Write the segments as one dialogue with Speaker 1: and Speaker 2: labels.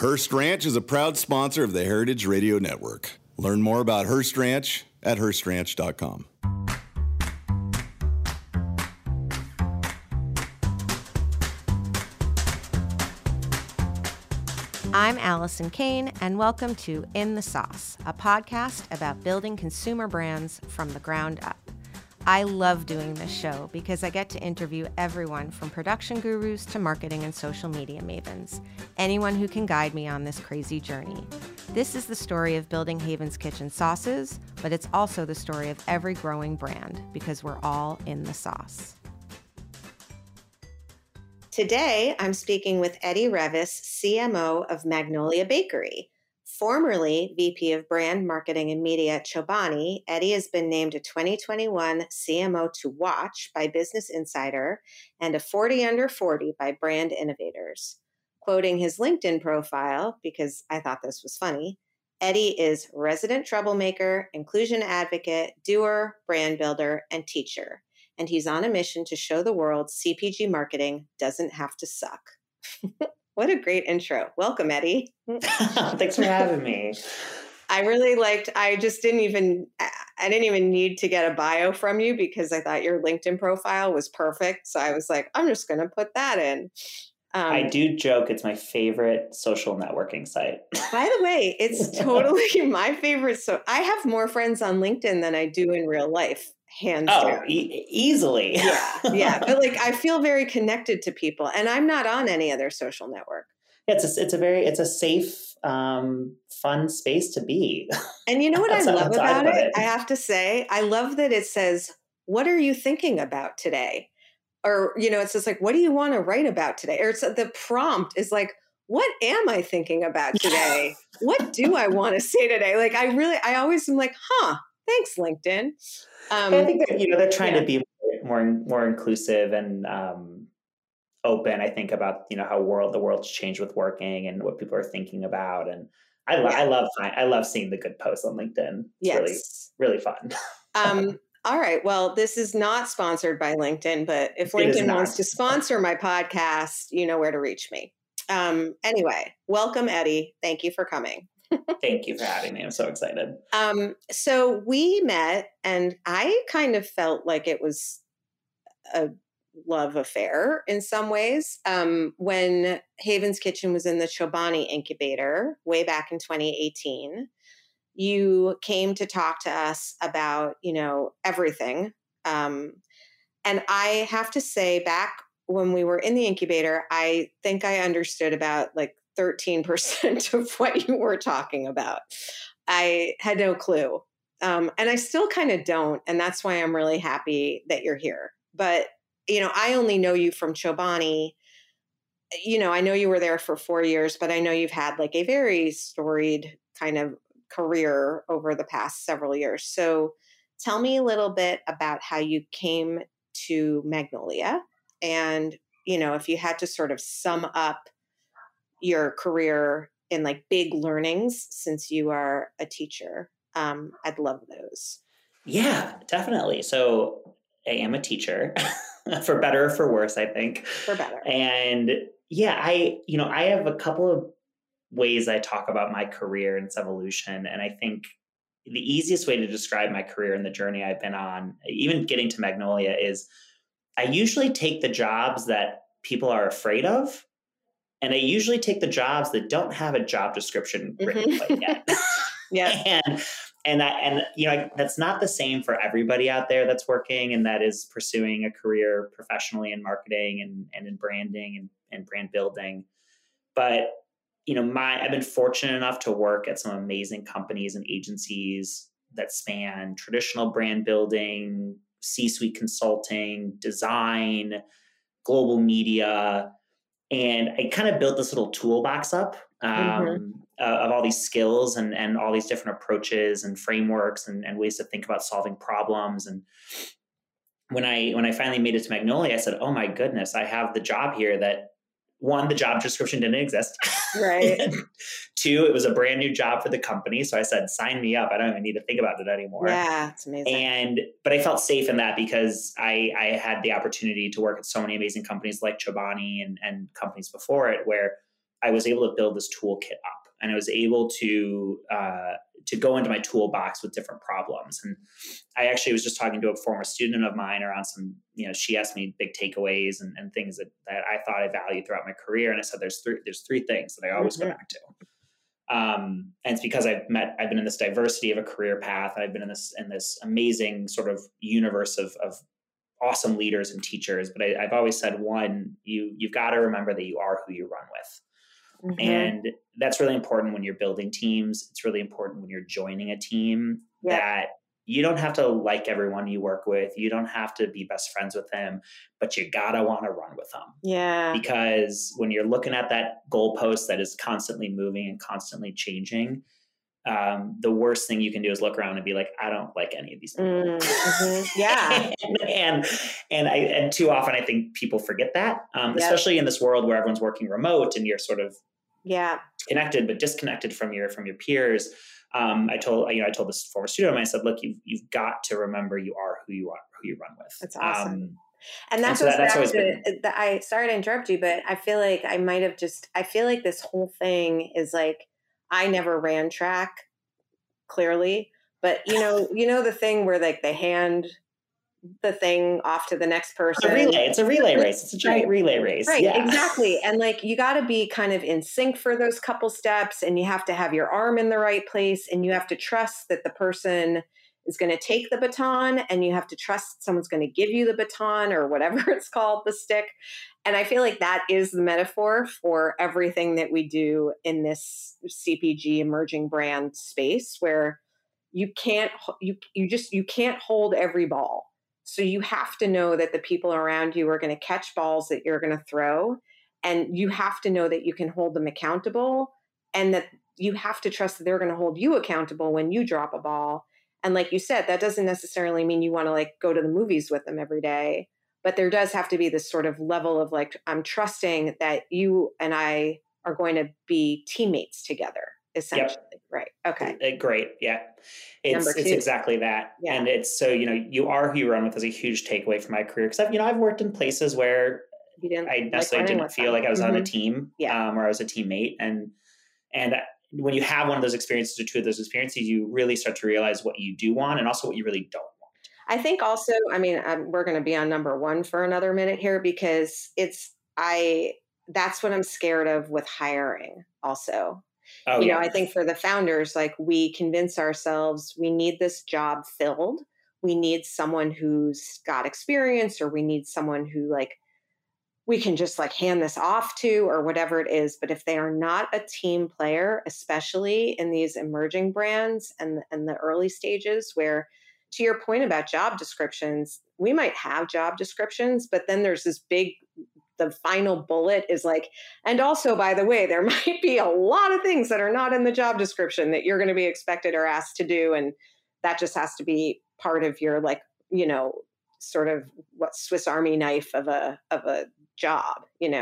Speaker 1: Hearst Ranch is a proud sponsor of the Heritage Radio Network. Learn more about Hearst Ranch at HearstRanch.com.
Speaker 2: I'm Allison Kane, and welcome to In the Sauce, a podcast about building consumer brands from the ground up. I love doing this show because I get to interview everyone from production gurus to marketing and social media mavens, anyone who can guide me on this crazy journey. This is the story of building Haven's Kitchen sauces, but it's also the story of every growing brand because we're all in the sauce. Today, I'm speaking with Eddie Revis, CMO of Magnolia Bakery. Formerly VP of Brand Marketing and Media at Chobani, Eddie has been named a 2021 CMO to Watch by Business Insider and a 40 Under 40 by Brand Innovators. Quoting his LinkedIn profile, because I thought this was funny, Eddie is resident troublemaker, inclusion advocate, doer, brand builder, and teacher. And he's on a mission to show the world CPG marketing doesn't have to suck. What a great intro. Welcome, Eddie.
Speaker 3: Thanks for having me.
Speaker 2: I didn't even need to get a bio from you because I thought your LinkedIn profile was perfect. So I was like, I'm just going to put that in.
Speaker 3: I do joke it's my favorite social networking site.
Speaker 2: By the way, it's totally my favorite. So I have more friends on LinkedIn than I do in real life. Hands down.
Speaker 3: Easily.
Speaker 2: Yeah. But I feel very connected to people, and I'm not on any other social network.
Speaker 3: It's a safe, fun space to be.
Speaker 2: And you know what I love about it? I have to say, I love that it says, "What are you thinking about today?" Or it says what do you want to write about today? Or the prompt is what am I thinking about today? What do I want to say today? I always am thanks, LinkedIn.
Speaker 3: I think that they're trying to be more inclusive and open. I think about how the world's changed with working and what people are thinking about, and I love seeing the good posts on LinkedIn. It's really fun.
Speaker 2: All right. Well, this is not sponsored by LinkedIn, but if LinkedIn wants to sponsor my podcast, you know where to reach me. Anyway, welcome, Eddie. Thank you for coming.
Speaker 3: Thank you for having me. I'm so excited.
Speaker 2: So we met, and I kind of felt like it was a love affair in some ways. When Haven's Kitchen was in the Chobani incubator way back in 2018, you came to talk to us about, everything. And I have to say, back when we were in the incubator, I think I understood about 13% of what you were talking about. I had no clue. And I still kind of don't. And that's why I'm really happy that you're here. But, I only know you from Chobani. I know you were there for 4 years, but I know you've had a very storied kind of career over the past several years. So tell me a little bit about how you came to Magnolia. And, if you had to sort of sum up your career in big learnings since you are a teacher, I'd love those.
Speaker 3: Yeah, definitely. So I am a teacher for better or for worse, I think.
Speaker 2: For better.
Speaker 3: And yeah, I have a couple of ways I talk about my career and its evolution. And I think the easiest way to describe my career and the journey I've been on, even getting to Magnolia, is I usually take the jobs that people are afraid of. And I usually take the jobs that don't have a job description written quite yet.
Speaker 2: Yeah.
Speaker 3: And that's not the same for everybody out there that's working and that is pursuing a career professionally in marketing and in branding and brand building. But, I've been fortunate enough to work at some amazing companies and agencies that span traditional brand building, C-suite consulting, design, global media. And I kind of built this little toolbox up of all these skills and all these different approaches and frameworks and ways to think about solving problems. And when I finally made it to Magnolia, I said, oh my goodness, I have the job here that, one, the job description didn't exist.
Speaker 2: Right.
Speaker 3: Two, it was a brand new job for the company. So I said, sign me up. I don't even need to think about it anymore.
Speaker 2: Yeah, it's amazing.
Speaker 3: But I felt safe in that because I had the opportunity to work at so many amazing companies like Chobani and companies before it, where I was able to build this toolkit up, and I was able to go into my toolbox with different problems. And I actually was just talking to a former student of mine around some, she asked me big takeaways and things that I thought I valued throughout my career. And I said, there's three things that I always go back to. And it's because I've been in this diversity of a career path. I've been in this amazing sort of universe of awesome leaders and teachers. But I've always said, one, you've got to remember that you are who you run with. And that's really important when you're building teams. It's really important when you're joining a team that you don't have to like everyone you work with. You don't have to be best friends with them, but you gotta want to run with them.
Speaker 2: Yeah.
Speaker 3: Because when you're looking at that goalpost that is constantly moving and constantly changing, the worst thing you can do is look around and be like, I don't like any of these people.
Speaker 2: Yeah.
Speaker 3: and too often I think people forget that, especially in this world where everyone's working remote and you're sort of connected but disconnected from your peers. I told this former student of mine, I said, look, you've got to remember you are who you run with.
Speaker 2: That's awesome. And that's always been. Sorry to interrupt you, but I feel like I feel like this whole thing is like, I never ran track, clearly, but the thing where like they hand the thing off to the next person.
Speaker 3: It's a relay race. It's a giant relay race.
Speaker 2: Right.
Speaker 3: Yeah.
Speaker 2: Exactly. And like, you got to be kind of in sync for those couple steps, and you have to have your arm in the right place, and you have to trust that the person is going to take the baton, and you have to trust someone's going to give you the baton or whatever it's called, the stick. And I feel like that is the metaphor for everything that we do in this CPG emerging brand space, where you can't hold every ball. So you have to know that the people around you are going to catch balls that you're going to throw, and you have to know that you can hold them accountable, and that you have to trust that they're going to hold you accountable when you drop a ball. And like you said, that doesn't necessarily mean you want to like go to the movies with them every day, but there does have to be this sort of level of like, I'm trusting that you and I are going to be teammates together, essentially. Yep. Right. Okay.
Speaker 3: Great. Yeah. It's exactly that. Yeah. And it's so, you are who you run with is a huge takeaway from my career. Cause I've worked in places where I necessarily didn't feel like I was on a team, or I was a teammate. And when you have one of those experiences or two of those experiences, you really start to realize what you do want and also what you really don't want.
Speaker 2: I think also, we're going to be on number one for another minute here, because that's what I'm scared of with hiring also. I think for the founders, like, we convince ourselves we need this job filled. We need someone who's got experience, or we need someone who like we can just like hand this off to, or whatever it is. But if they are not a team player, especially in these emerging brands and the early stages, where, to your point about job descriptions, we might have job descriptions, but then there's this the final bullet is like, and also, by the way, there might be a lot of things that are not in the job description that you're going to be expected or asked to do. And that just has to be part of your, like, sort of what Swiss Army knife of a job,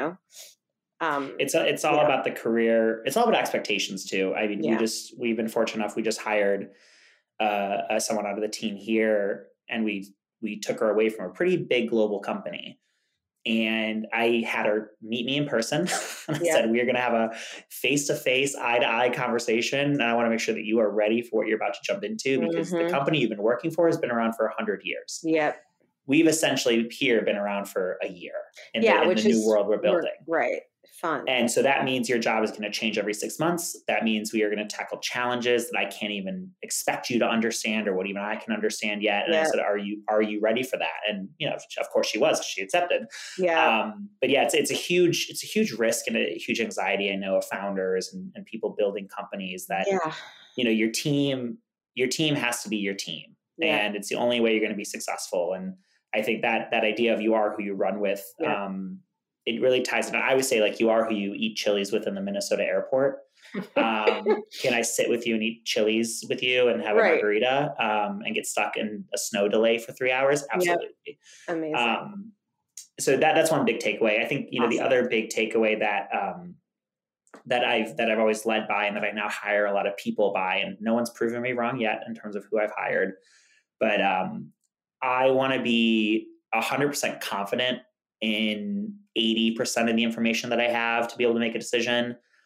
Speaker 3: It's all about the career. It's all about expectations too. I mean, we've been fortunate enough. We just hired someone out of the team here, and we took her away from a pretty big global company. And I had her meet me in person. I said, we're going to have a face-to-face, eye-to-eye conversation. And I want to make sure that you are ready for what you're about to jump into, because the company you've been working for has been around for 100 years.
Speaker 2: Yep.
Speaker 3: We've essentially here been around for a year in the new world we're building.
Speaker 2: Right. Fun.
Speaker 3: And so that means your job is going to change every 6 months. That means we are going to tackle challenges that I can't even expect you to understand, or what even I can understand yet. And I said, are you ready for that? And, of course she was, she accepted.
Speaker 2: Yeah.
Speaker 3: But yeah, it's a huge risk and a huge anxiety, I know, of founders and people building companies that, your team has to be your team, and it's the only way you're going to be successful. And I think that idea of you are who you run with, it really ties it. I always say, like, you are who you eat Chili's with in the Minnesota airport. Can I sit with you and eat Chili's with you and have a margarita and get stuck in a snow delay for 3 hours? Absolutely.
Speaker 2: Yep. Amazing.
Speaker 3: So that's one big takeaway. I think, the other big takeaway that I've always led by, and that I now hire a lot of people by, and no one's proven me wrong yet in terms of who I've hired, but I want to be 100% confident in 80% of the information that I have to be able to make a decision.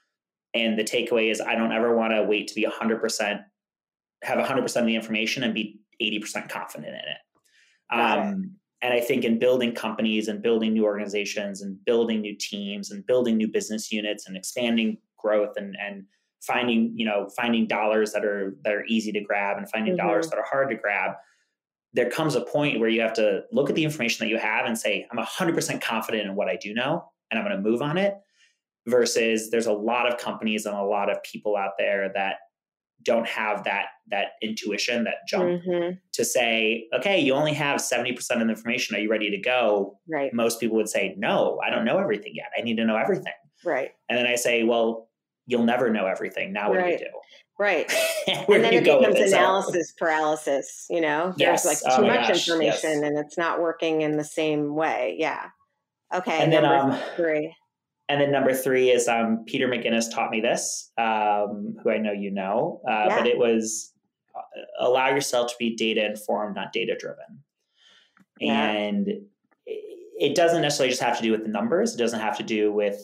Speaker 3: And the takeaway is I don't ever want to wait to be 100%, have 100% of the information and be 80% confident in it. And I think in building companies and building new organizations and building new teams and building new business units and expanding growth and finding dollars that are easy to grab and finding dollars that are hard to grab, there comes a point where you have to look at the information that you have and say, I'm 100% confident in what I do know, and I'm going to move on it, versus there's a lot of companies and a lot of people out there that don't have that intuition, that jump to say, okay, you only have 70% of the information. Are you ready to go?
Speaker 2: Right.
Speaker 3: Most people would say, no, I don't know everything yet. I need to know everything.
Speaker 2: Right.
Speaker 3: And then I say, well, you'll never know everything. Now what do you do?
Speaker 2: Right. And then it becomes analysis paralysis, there's like too much information and it's not working in the same way. Yeah. Okay.
Speaker 3: And then,
Speaker 2: number 3.
Speaker 3: And then number 3 is Peter McGinnis taught me this, who I know you know, but it was allow yourself to be data informed, not data driven. Yeah. And it doesn't necessarily just have to do with the numbers. It doesn't have to do with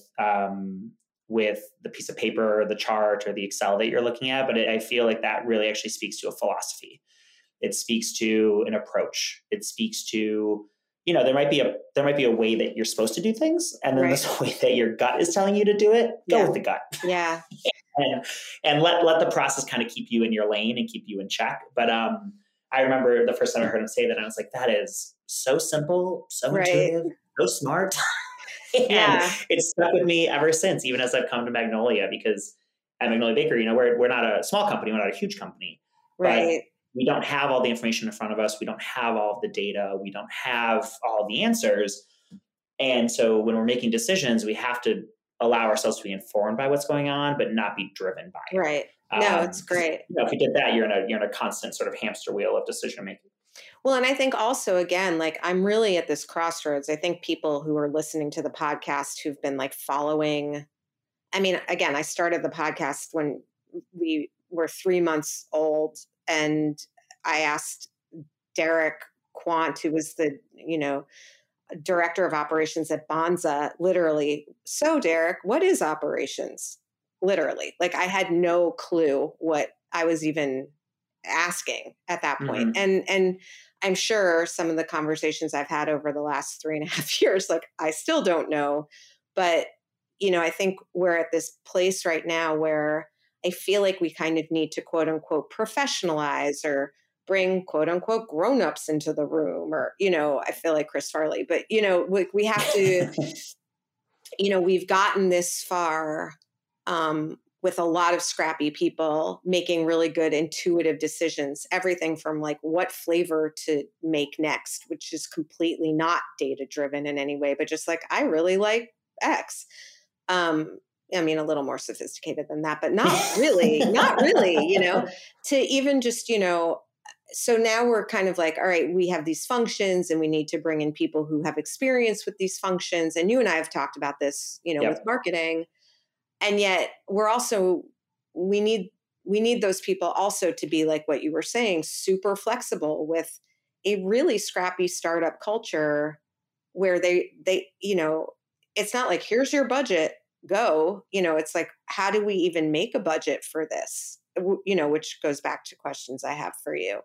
Speaker 3: the piece of paper or the chart or the Excel that you're looking at. But I feel like that really actually speaks to a philosophy. It speaks to an approach. It speaks to, there might be a way that you're supposed to do things, and then there's a way that your gut is telling you to do it. Go with the gut.
Speaker 2: Yeah.
Speaker 3: and let the process kind of keep you in your lane and keep you in check. But I remember the first time I heard him say that, I was like, that is so simple, so intuitive, so smart. And it's stuck with me ever since, even as I've come to Magnolia, because at Magnolia Bakery, we're not a small company, we're not a huge company.
Speaker 2: Right.
Speaker 3: But we don't have all the information in front of us. We don't have all of the data. We don't have all the answers. And so when we're making decisions, we have to allow ourselves to be informed by what's going on, but not be driven by it.
Speaker 2: Right. No, it's great.
Speaker 3: If you did that, you're in a constant sort of hamster wheel of decision making.
Speaker 2: Well, and I think also, again, like I'm really at this crossroads. I think people who are listening to the podcast who've been like following, again, I started the podcast when we were 3 months old, and I asked Derek Quant, who was the, director of operations at Banza, literally, so Derek, what is operations? Literally, like I had no clue what I was even asking at that point. And I'm sure some of the conversations I've had over the last 3.5 years, like I still don't know, but I think we're at this place right now where I feel like we kind of need to quote unquote professionalize or bring quote unquote grownups into the room, or, I feel like Chris Farley, but we have to, we've gotten this far with a lot of scrappy people making really good intuitive decisions, everything from like what flavor to make next, which is completely not data driven in any way, but just like, I really like X. A little more sophisticated than that, but not really, to even just, so now we're kind of like, all right, we have these functions and we need to bring in people who have experience with these functions. And you and I have talked about this, with marketing. And yet we're also, we need those people also to be like what you were saying, super flexible with a really scrappy startup culture where they, it's not like, here's your budget, go, it's like, how do we even make a budget for this? Which goes back to questions I have for you.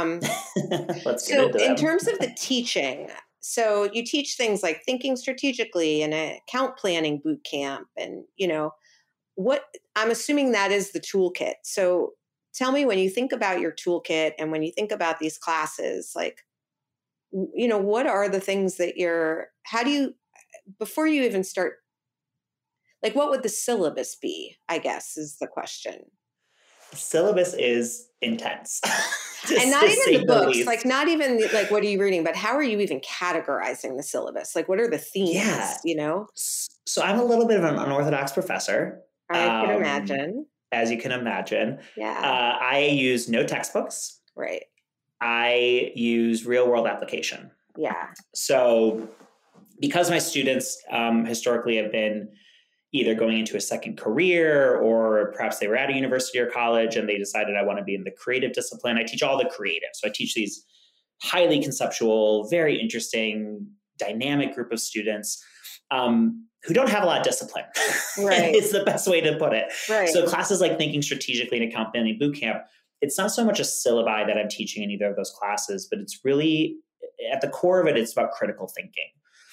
Speaker 3: So
Speaker 2: in terms of the teaching, so you teach things like thinking strategically and account planning boot camp, and, what I'm assuming that is the toolkit. So tell me, when you think about your toolkit and when you think about these classes, like, what are the things that how do you, before you even start, like, what would the syllabus be, I guess, is the question.
Speaker 3: The syllabus is intense.
Speaker 2: And not even the books, like not even like, what are you reading, but how are you even categorizing the syllabus? Like, what are the themes,
Speaker 3: So I'm a little bit of an unorthodox professor.
Speaker 2: I can imagine.
Speaker 3: As you can imagine.
Speaker 2: Yeah.
Speaker 3: I use no textbooks.
Speaker 2: Right.
Speaker 3: I use real world application.
Speaker 2: Yeah.
Speaker 3: So because my students historically have been either going into a second career, or perhaps they were at a university or college and they decided I want to be in the creative discipline, I teach all the creative. So I teach these highly conceptual, very interesting, dynamic group of students. who don't have a lot of discipline.
Speaker 2: Right.
Speaker 3: It's the best way to put it.
Speaker 2: Right.
Speaker 3: So classes like Thinking Strategically in Accountability Bootcamp, it's not so much a syllabi that I'm teaching in either of those classes, but it's really at the core of it, it's about critical thinking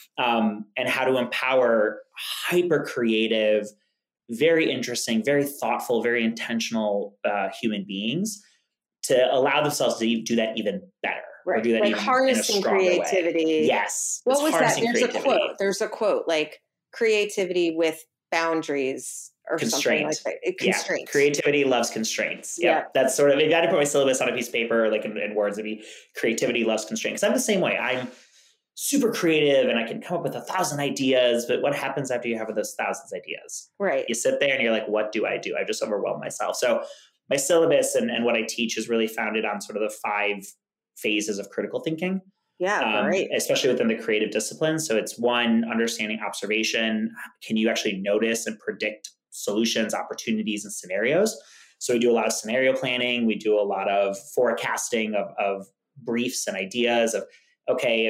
Speaker 3: and how to empower hyper creative, very interesting, very thoughtful, very intentional human beings to allow themselves to do that even better.
Speaker 2: Right.
Speaker 3: Or do that
Speaker 2: like
Speaker 3: even
Speaker 2: harnessing
Speaker 3: in a
Speaker 2: creativity.
Speaker 3: Way. Yes.
Speaker 2: What was that? There's a quote like creativity with boundaries or something like that. Constraints.
Speaker 3: Yeah. Creativity loves constraints. Yeah. That's sort of, if I had to put my syllabus on a piece of paper, like in words, it'd be creativity loves constraints. Because I'm the same way. I'm super creative and I can come up with 1,000 ideas, but what happens after you have those thousands of ideas?
Speaker 2: Right.
Speaker 3: You sit there and you're like, what do? I've just overwhelmed myself. So my syllabus and what I teach is really founded on sort of the 5 phases of critical thinking.
Speaker 2: Yeah, great.
Speaker 3: Especially within the creative disciplines. So it's 1, understanding observation. Can you actually notice and predict solutions, opportunities, and scenarios? So we do a lot of scenario planning. We do a lot of forecasting of briefs and ideas of, okay,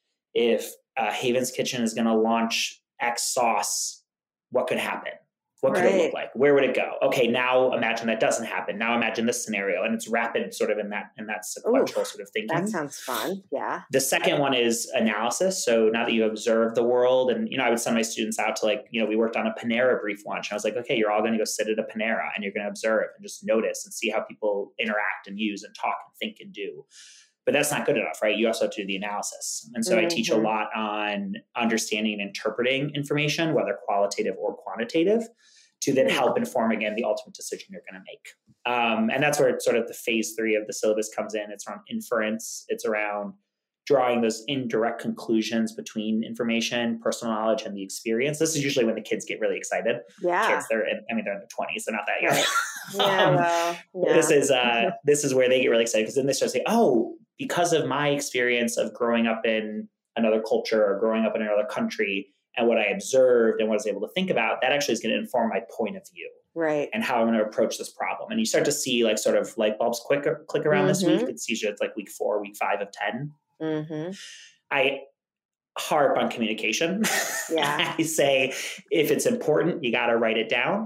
Speaker 3: if Haven's Kitchen is going to launch X sauce, what could happen? What could it look like? Where would it go? Okay, now imagine that doesn't happen. Now imagine this scenario, and it's rapid, sort of in that sequential sort of thinking.
Speaker 2: That sounds fun. Yeah.
Speaker 3: The second one is analysis. So now that you observe the world, and I would send my students out to we worked on a Panera brief launch. And I was like, okay, you're all going to go sit at a Panera, and you're going to observe and just notice and see how people interact and use and talk and think and do. But that's not good enough, right? You also have to do the analysis. And so I teach a lot on understanding and interpreting information, whether qualitative or quantitative, to then help inform, again, the ultimate decision you're going to make. And that's where sort of the phase 3 of the syllabus comes in. It's around inference. It's around drawing those indirect conclusions between information, personal knowledge, and the experience. This is usually when the kids get really excited.
Speaker 2: Yeah.
Speaker 3: Kids, they're in their 20s. They're not that young.
Speaker 2: Right. Yeah,
Speaker 3: This is where they get really excited, because then they start to say, oh, because of my experience of growing up in another culture or growing up in another country and what I observed and what I was able to think about, that actually is going to inform my point of view.
Speaker 2: Right.
Speaker 3: And how I'm going to approach this problem. And you start to see sort of light bulbs click around this week. It's usually week 4, week 5 of 10. Mm-hmm. I harp on communication.
Speaker 2: Yeah.
Speaker 3: I say, if it's important, you got to write it down.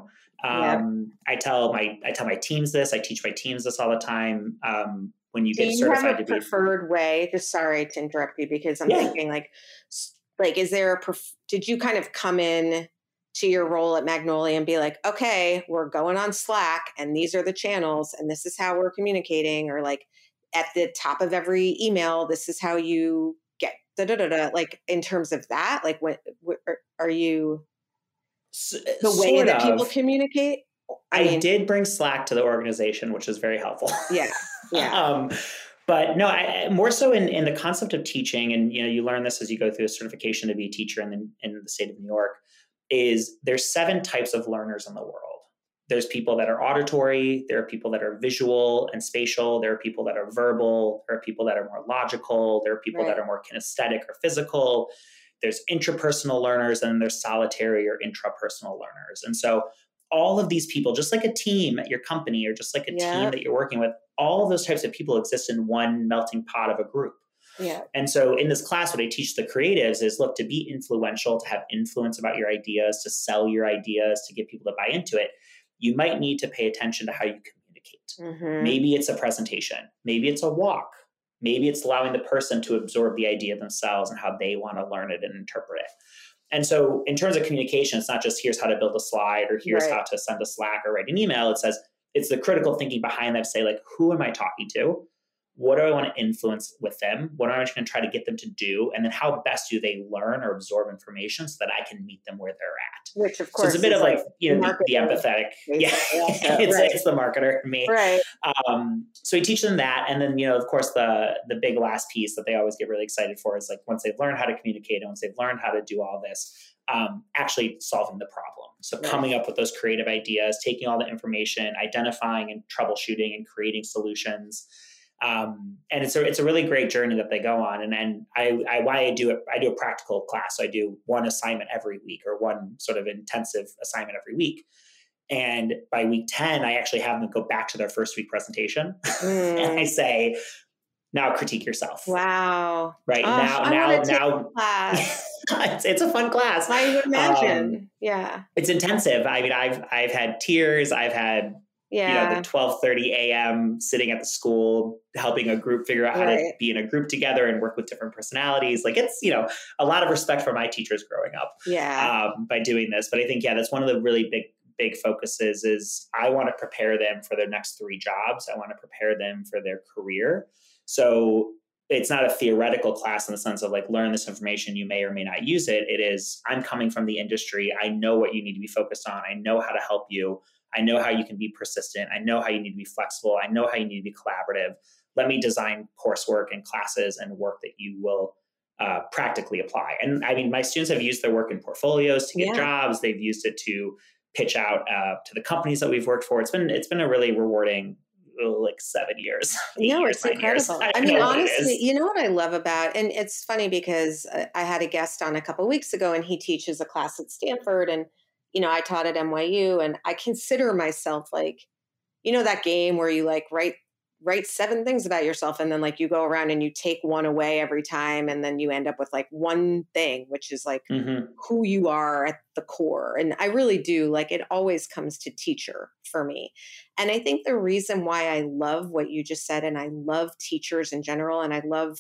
Speaker 3: I tell my teams this. I teach my teams this all the time. When you get certified to be
Speaker 2: preferred way, just sorry to interrupt you, because I'm thinking is there did you kind of come in to your role at Magnolia and be like, okay, we're going on Slack and these are the channels and this is how we're communicating, or at the top of every email, this is how you get in terms of that, what are you the way that people communicate?
Speaker 3: I did bring Slack to the organization, which is very helpful.
Speaker 2: Yeah. Yeah.
Speaker 3: But no, more so in the concept of teaching, and you learn this as you go through a certification to be a teacher in the state of New York, is there's 7 types of learners in the world. There's people that are auditory, there are people that are visual and spatial, there are people that are verbal, there are people that are more logical, there are people that are more kinesthetic or physical. There's intrapersonal learners, and there's solitary or intrapersonal learners. And so all of these people, just like a team at your company or just like a team that you're working with, all of those types of people exist in one melting pot of a group.
Speaker 2: Yeah.
Speaker 3: And so in this class, what I teach the creatives is, look, to be influential, to have influence about your ideas, to sell your ideas, to get people to buy into it, you might need to pay attention to how you communicate. Mm-hmm. Maybe it's a presentation. Maybe it's a walk. Maybe it's allowing the person to absorb the idea themselves and how they want to learn it and interpret it. And so in terms of communication, it's not just here's how to build a slide or here's how to send a Slack or write an email. It says it's the critical thinking behind that, say, who am I talking to? What do I want to influence with them? What am I going to try to get them to do? And then how best do they learn or absorb information so that I can meet them where they're at?
Speaker 2: Which, of course,
Speaker 3: so it's a bit of the empathetic. Yeah, it's the marketer in me.
Speaker 2: Right.
Speaker 3: So we teach them that. And then, of course, the big last piece that they always get really excited for is once they've learned how to communicate and once they've learned how to do all this, actually solving the problem. So coming up with those creative ideas, taking all the information, identifying and troubleshooting and creating solutions. And it's a really great journey that they go on. And then I do a practical class. So I do one assignment every week, or one sort of intensive assignment every week. And by week 10, I actually have them go back to their first week presentation. And I say, now critique yourself.
Speaker 2: Wow.
Speaker 3: Right.
Speaker 2: Now,
Speaker 3: it's a fun class.
Speaker 2: I would imagine. Yeah.
Speaker 3: It's intensive. I mean, I've had tears. I've had, the 12:30 a.m. sitting at the school, helping a group figure out how to be in a group together and work with different personalities. Like it's, a lot of respect for my teachers growing up by doing this. But I think, that's one of the really big focuses is I want to prepare them for their next 3 jobs. I want to prepare them for their career. So it's not a theoretical class in the sense of like, learn this information, you may or may not use it. It is, I'm coming from the industry. I know what you need to be focused on. I know how to help you. I know how you can be persistent. I know how you need to be flexible. I know how you need to be collaborative. Let me design coursework and classes and work that you will practically apply. And I mean, my students have used their work in portfolios to get jobs. They've used it to pitch out to the companies that we've worked for. It's been a really rewarding 7 years.
Speaker 2: It's incredible. I mean, honestly, you know what I love about, and it's funny because I had a guest on a couple of weeks ago and he teaches a class at Stanford and, I taught at NYU and I consider myself like, that game where you like write 7 things about yourself and then like you go around and you take one away every time and then you end up with like one thing, which is like who you are at the core. And I really do, like, it always comes to teacher for me. And I think the reason why I love what you just said, and I love teachers in general, and I love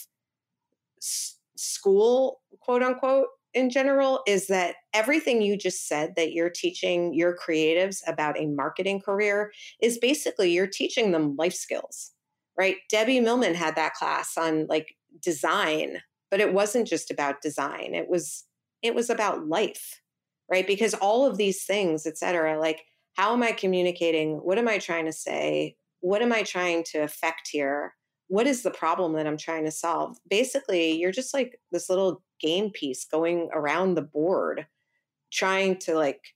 Speaker 2: school, quote unquote, in general, is that everything you just said that you're teaching your creatives about a marketing career is basically you're teaching them life skills, right? Debbie Millman had that class on like design, but it wasn't just about design. It was about life, right? Because all of these things, et cetera, like how am I communicating? What am I trying to say? What am I trying to affect here? What is the problem that I'm trying to solve? Basically, you're just like this little game piece going around the board, trying to like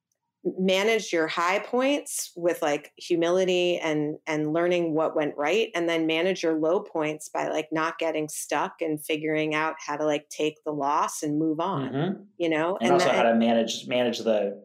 Speaker 2: manage your high points with like humility and learning what went right, and then manage your low points by like not getting stuck and figuring out how to like take the loss and move on,
Speaker 3: and also how to manage the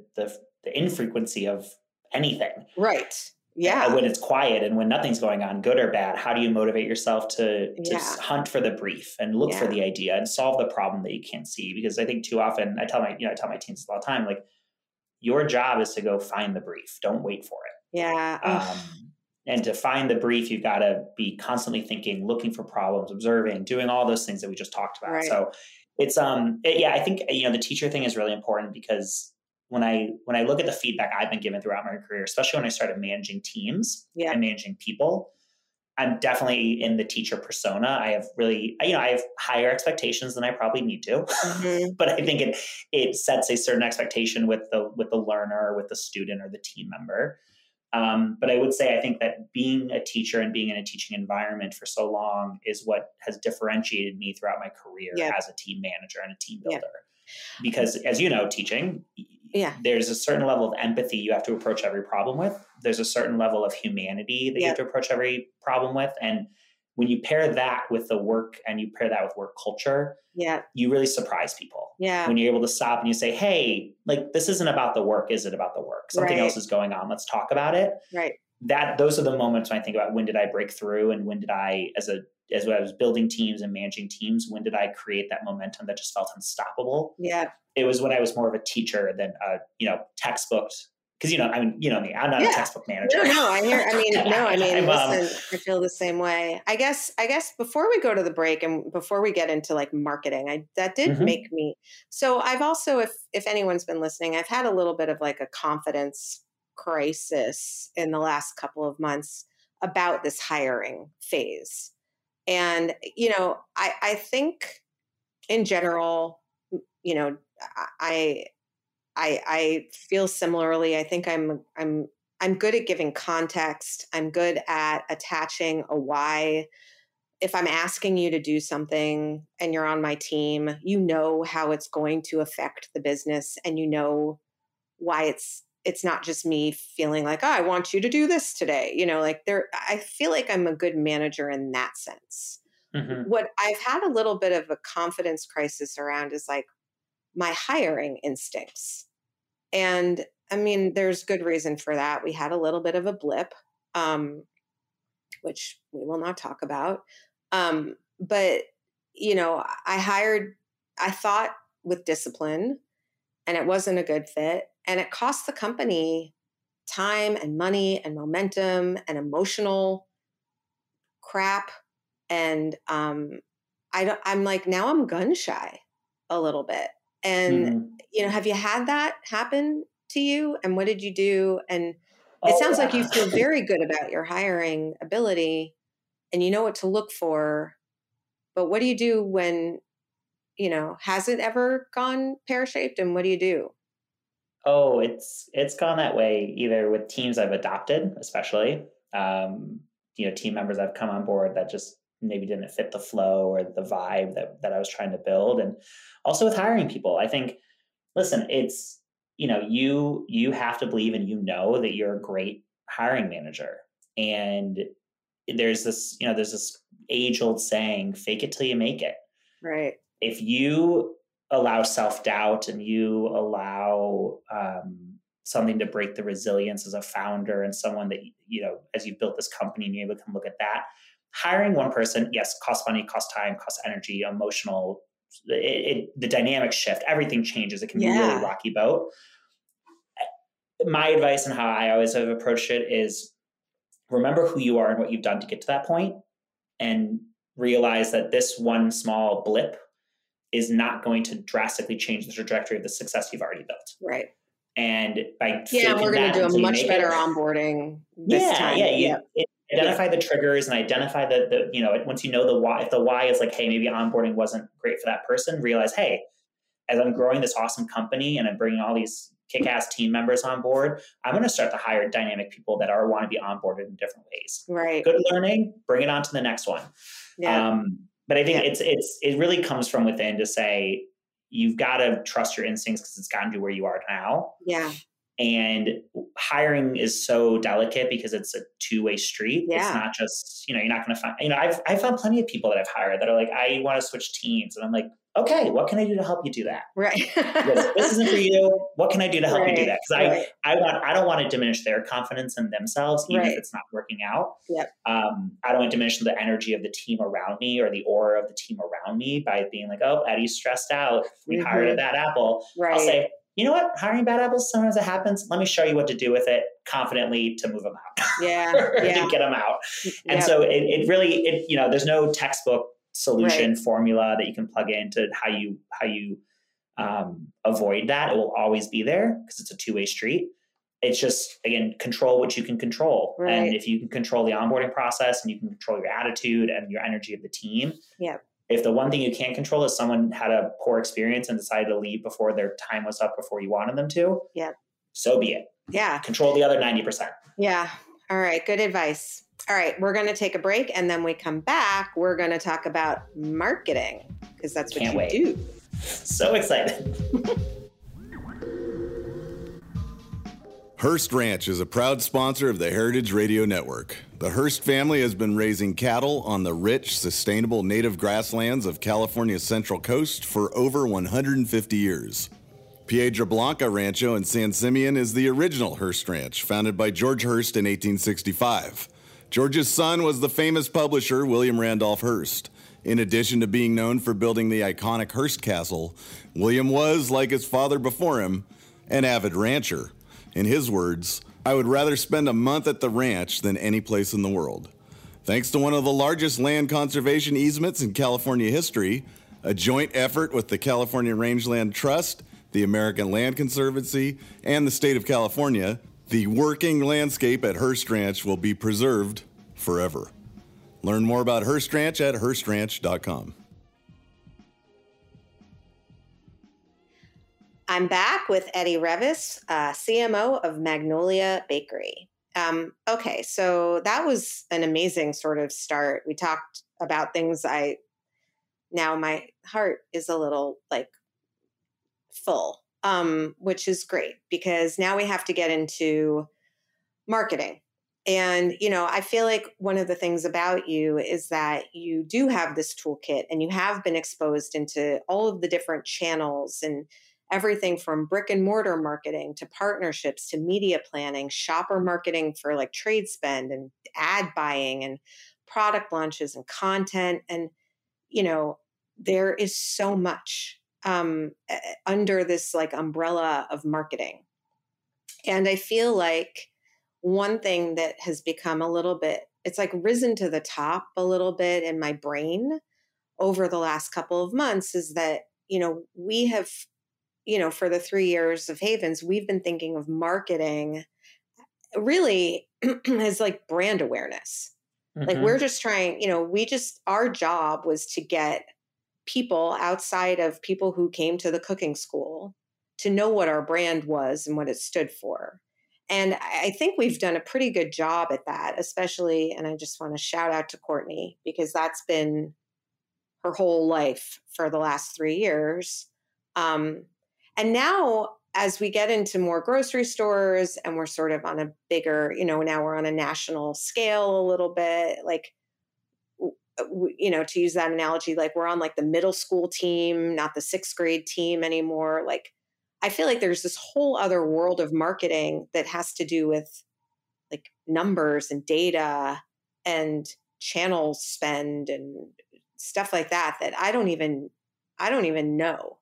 Speaker 3: infrequency of anything.
Speaker 2: Right. Yeah.
Speaker 3: When it's quiet and when nothing's going on, good or bad, how do you motivate yourself to hunt for the brief and look for the idea and solve the problem that you can't see? Because I think too often I tell my teams all the time, like, your job is to go find the brief. Don't wait for it.
Speaker 2: Yeah.
Speaker 3: And to find the brief, you've got to be constantly thinking, looking for problems, observing, doing all those things that we just talked about. Right. So it's, I think, the teacher thing is really important because when I look at the feedback I've been given throughout my career, especially when I started managing teams and managing people, I'm definitely in the teacher persona. I have really, I have higher expectations than I probably need to, but I think it sets a certain expectation with the learner, with the student or the team member. But I would say, I think that being a teacher and being in a teaching environment for so long is what has differentiated me throughout my career as a team manager and a team builder. Because as you know, teaching, there's a certain level of empathy you have to approach every problem with. There's a certain level of humanity that you have to approach every problem with. And when you pair that with the work and you pair that with work culture, you really surprise people. When you're able to stop and you say, hey, like, this isn't about the work. Is it about the work? Something else is going on. Let's talk about it. Right. Those are the moments when I think about, when did I break through, and when did I, as I was building teams and managing teams, when did I create that momentum that just felt unstoppable? Yeah. It was when I was more of a teacher than textbook. Because, me, I'm not a textbook manager.
Speaker 2: Listen, I feel the same way. I guess before we go to the break and before we get into like marketing, that did make me, so I've also, if anyone's been listening, I've had a little bit of like a confidence crisis in the last couple of months about this hiring phase. And, I think in general, I feel similarly. I think I'm good at giving context. I'm good at attaching a why. If I'm asking you to do something and you're on my team, you know how it's going to affect the business, and you know why it's not just me feeling like, oh, I want you to do this today. I feel like I'm a good manager in that sense. What I've had a little bit of a confidence crisis around is like my hiring instincts. And I mean, there's good reason for that. We had a little bit of a blip, which we will not talk about. But, I I thought with discipline, and it wasn't a good fit. And it cost the company time and money and momentum and emotional crap. And I'm like, now I'm gun shy a little bit. And, have you had that happen to you? And what did you do? And it sounds like you feel very good about your hiring ability and you know what to look for. But what do you do when, has it ever gone pear-shaped, and what do you do?
Speaker 3: Oh, it's gone that way either with teams I've adopted, especially, team members I've come on board that just maybe didn't fit the flow or the vibe that I was trying to build. And also with hiring people, I think, listen, it's, you have to believe and that you're a great hiring manager. And there's this age old saying, fake it till you make it.
Speaker 2: Right.
Speaker 3: If you allow self-doubt and you allow something to break the resilience as a founder and someone that, as you've built this company and you're able to look at that, hiring one person, yes, costs money, costs time, costs energy, emotional, the dynamics shift, everything changes. It can be a really rocky boat. My advice and how I always have approached it is remember who you are and what you've done to get to that point, and realize that this one small blip is not going to drastically change the trajectory of the success you've already built.
Speaker 2: Right.
Speaker 3: And by
Speaker 2: we're going to do a much better onboarding this time.
Speaker 3: Identify the triggers and identify the once you know the why. If the why is like, hey, maybe onboarding wasn't great for that person, realize, hey, as I'm growing this awesome company and I'm bringing all these kick-ass team members on board, I'm going to start to hire dynamic people that want to be onboarded in different ways.
Speaker 2: Right.
Speaker 3: Good learning, bring it on to the next one.
Speaker 2: Yeah.
Speaker 3: But I think it really comes from within to say, you've got to trust your instincts because it's gotten you where you are now.
Speaker 2: Yeah.
Speaker 3: And hiring is so delicate because it's a two-way street.
Speaker 2: Yeah.
Speaker 3: It's not just, you're not going to find, I've found plenty of people that I've hired that are like, I want to switch teams. And I'm like, okay, what can I do to help you do that?
Speaker 2: Right.
Speaker 3: This isn't for you. What can I do to help you do that? Because
Speaker 2: right.
Speaker 3: I don't want to diminish their confidence in themselves, even if it's not working out.
Speaker 2: Yep.
Speaker 3: I don't want to diminish the energy of the team around me or the aura of the team around me by being like, oh, Eddie's stressed out. We hired a bad apple.
Speaker 2: Right.
Speaker 3: I'll say, you know what? Hiring bad apples, sometimes it happens. Let me show you what to do with it confidently to move them out. To get them out. And so it really, there's no textbook solution formula that you can plug into how you avoid that. It will always be there because it's a two-way street. It's just, again, control what you can control.
Speaker 2: Right.
Speaker 3: And if you can control the onboarding process and you can control your attitude and your energy of the team.
Speaker 2: Yeah.
Speaker 3: If the one thing you can't control is someone had a poor experience and decided to leave before their time was up, before you wanted them to, so be it.
Speaker 2: Yeah.
Speaker 3: Control the other 90%.
Speaker 2: Yeah. All right. Good advice. All right. We're going to take a break, and then we come back. We're going to talk about marketing because that's what you do.
Speaker 3: So excited.
Speaker 1: Hearst Ranch is a proud sponsor of the Heritage Radio Network. The Hearst family has been raising cattle on the rich, sustainable native grasslands of California's Central Coast for over 150 years. Piedra Blanca Rancho in San Simeon is the original Hearst Ranch, founded by George Hearst in 1865. George's son was the famous publisher William Randolph Hearst. In addition to being known for building the iconic Hearst Castle, William was, like his father before him, an avid rancher. In his words, I would rather spend a month at the ranch than any place in the world. Thanks to one of the largest land conservation easements in California history, a joint effort with the California Rangeland Trust, the American Land Conservancy, and the state of California, the working landscape at Hearst Ranch will be preserved forever. Learn more about Hearst Ranch at HearstRanch.com.
Speaker 2: I'm back with Eddie Revis, CMO of Magnolia Bakery. Okay, so that was an amazing sort of start. We talked about things now my heart is a little full, which is great because now we have to get into marketing. And, I feel like one of the things about you is that you do have this toolkit and you have been exposed into all of the different channels and everything from brick and mortar marketing to partnerships to media planning, shopper marketing for trade spend and ad buying and product launches and content. And, there is so much under this like umbrella of marketing. And I feel like one thing that has become a little bit, it's like risen to the top a little bit in my brain over the last couple of months is that, we have, for the 3 years of Havens, we've been thinking of marketing really as like brand awareness. Mm-hmm. Like we're just trying, our job was to get people outside of people who came to the cooking school to know what our brand was and what it stood for. And I think we've done a pretty good job at that, especially, and I just want to shout out to Courtney because that's been her whole life for the last 3 years. And now as we get into more grocery stores and we're sort of on a bigger, now we're on a national scale a little bit, like, to use that analogy, like we're on like the middle school team, not the 6th grade team anymore. Like, I feel like there's this whole other world of marketing that has to do with like numbers and data and channel spend and stuff like that I don't even know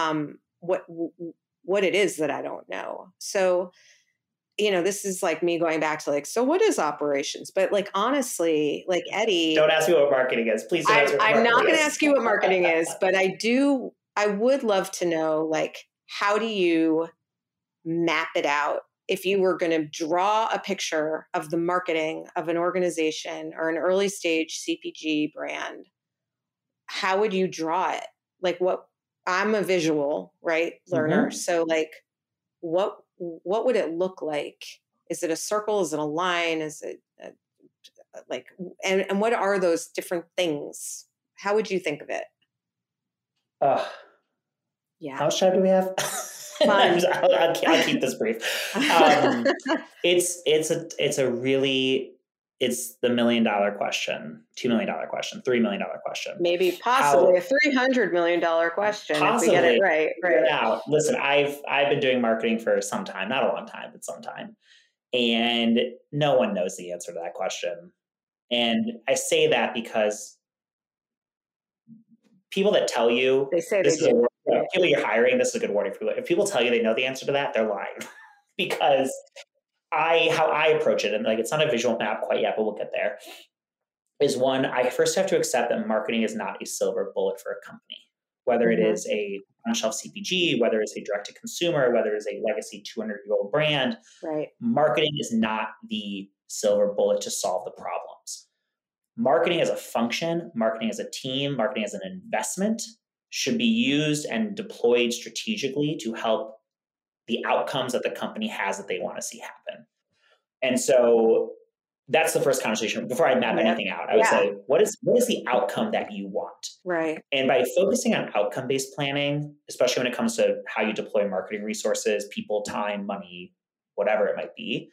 Speaker 2: what it is that I don't know. So, this is like me going back to like, so what is operations? But like, honestly, like Eddie,
Speaker 3: don't ask me what marketing is. Please don't ask me what marketing is.
Speaker 2: I'm not going to ask you what marketing is, but I would love to know, like, how do you map it out? If you were going to draw a picture of the marketing of an organization or an early stage CPG brand, how would you draw it? Like I'm a visual, right, learner. Mm-hmm. So like, what would it look like? Is it a circle? Is it a line? Is it like, and what are those different things? How would you think of it?
Speaker 3: Yeah. How much time do we have? I'll keep this brief. It's the $1 million question, $2 million question, $3 million question.
Speaker 2: Maybe possibly a $300 million question if we get it right. Right.
Speaker 3: Now, listen, I've been doing marketing for some time, not a long time, but some time. And no one knows the answer to that question. And I say that because people that tell you,
Speaker 2: they say they do.
Speaker 3: People you're hiring, this is a good warning for you. If people tell you they know the answer to that, they're lying. Because how I approach it, and like it's not a visual map quite yet, but we'll get there, is one, I first have to accept that marketing is not a silver bullet for a company. Whether it is a on-shelf CPG, whether it's a direct-to-consumer, whether it's a legacy 200-year-old brand,
Speaker 2: right?
Speaker 3: Marketing is not the silver bullet to solve the problems. Marketing as a function, marketing as a team, marketing as an investment should be used and deployed strategically to help the outcomes that the company has that they want to see happen. And so that's the first conversation. Before I map anything out, I would say, what is the outcome that you want?
Speaker 2: Right.
Speaker 3: And by focusing on outcome-based planning, especially when it comes to how you deploy marketing resources, people, time, money, whatever it might be,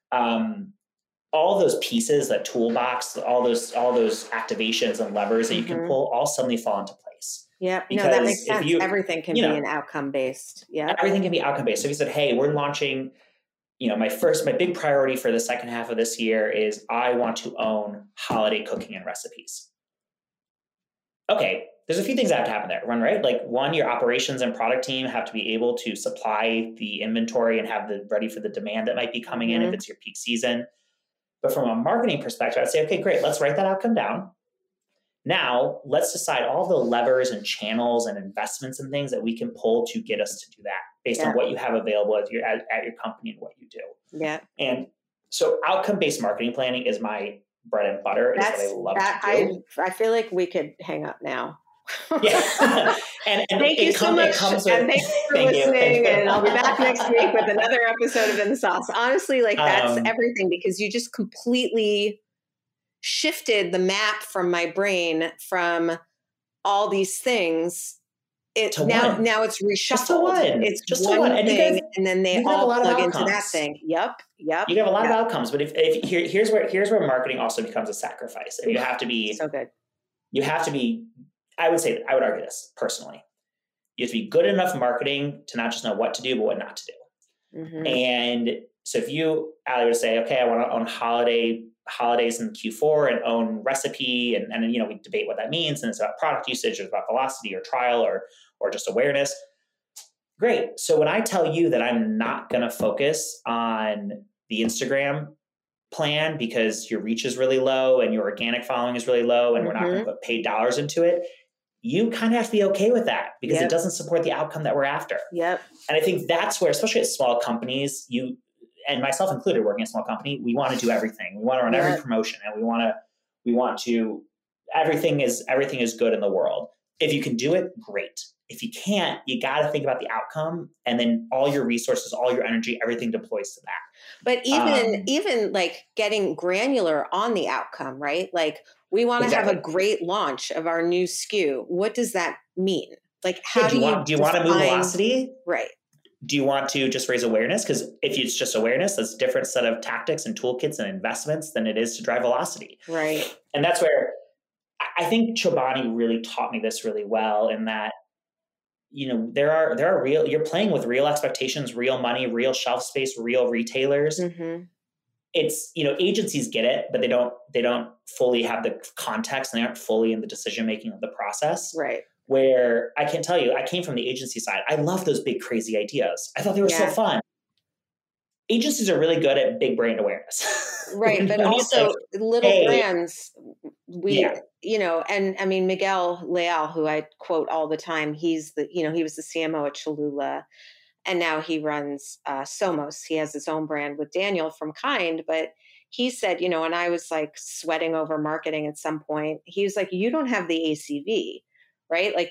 Speaker 3: all those pieces, that toolbox, all those activations and levers that you can pull all suddenly fall into place.
Speaker 2: Yeah, no, that makes sense. Everything can be an outcome-based. Yeah,
Speaker 3: everything can be outcome-based. So if you said, hey, we're launching, my big priority for the second half of this year is I want to own holiday cooking and recipes. Okay, there's a few things that have to happen there, right? Like one, your operations and product team have to be able to supply the inventory and have ready for the demand that might be coming in if it's your peak season. But from a marketing perspective, I'd say, okay, great, let's write that outcome down. Now, let's decide all the levers and channels and investments and things that we can pull to get us to do that based on what you have available at your company and what you do.
Speaker 2: Yeah.
Speaker 3: And so outcome-based marketing planning is my bread and butter. It's what I love to do.
Speaker 2: I feel like we could hang up now.
Speaker 3: Yeah. and
Speaker 2: thank you so much. And thank you for listening. And I'll be back next week with another episode of In the Sauce. Honestly, like that's everything, because you just completely shifted the map from my brain from all these things. Now it's reshuffled. It's just one thing, and then they all plug into that thing. Yep. You
Speaker 3: have a lot of outcomes, but here's where marketing also becomes a sacrifice, and you have to be
Speaker 2: so good.
Speaker 3: You have to be. I would argue this personally. You have to be good enough marketing to not just know what to do, but what not to do. Mm-hmm. And so if you, Ali, would say, okay, I want to own holidays in Q4 and own recipe, and we debate what that means, and it's about product usage, or it's about velocity or trial or or just awareness. Great. So when I tell you that I'm not going to focus on the Instagram plan because your reach is really low and your organic following is really low and we're not going to put paid dollars into it, you kind of have to be okay with that because it doesn't support the outcome that we're after.
Speaker 2: Yep.
Speaker 3: And I think that's where, especially at small companies, you and myself included, working at a small company, we want to do everything. We want to run every promotion, and we want to everything is good in the world. If you can do it, great. If you can't, you got to think about the outcome, and then all your resources, all your energy, everything deploys to that.
Speaker 2: But even like getting granular on the outcome, right? Like we want to have a great launch of our new SKU. What does that mean? Like how do you want to
Speaker 3: move velocity?
Speaker 2: Right.
Speaker 3: Do you want to just raise awareness? Because if it's just awareness, that's a different set of tactics and toolkits and investments than it is to drive velocity.
Speaker 2: Right.
Speaker 3: And that's where I think Chobani really taught me this really well, in that, there are real, you're playing with real expectations, real money, real shelf space, real retailers.
Speaker 2: Mm-hmm.
Speaker 3: It's, agencies get it, but they don't fully have the context, and they aren't fully in the decision-making of the process.
Speaker 2: Right.
Speaker 3: Where I can tell you, I came from the agency side. I love those big, crazy ideas. I thought they were so fun. Agencies are really good at big brand awareness.
Speaker 2: Right. But also little brands, and I mean, Miguel Leal, who I quote all the time, he was the CMO at Cholula, and now he runs Somos. He has his own brand with Daniel from Kind, but he said, and I was like sweating over marketing at some point. He was like, you don't have the ACV, right? Like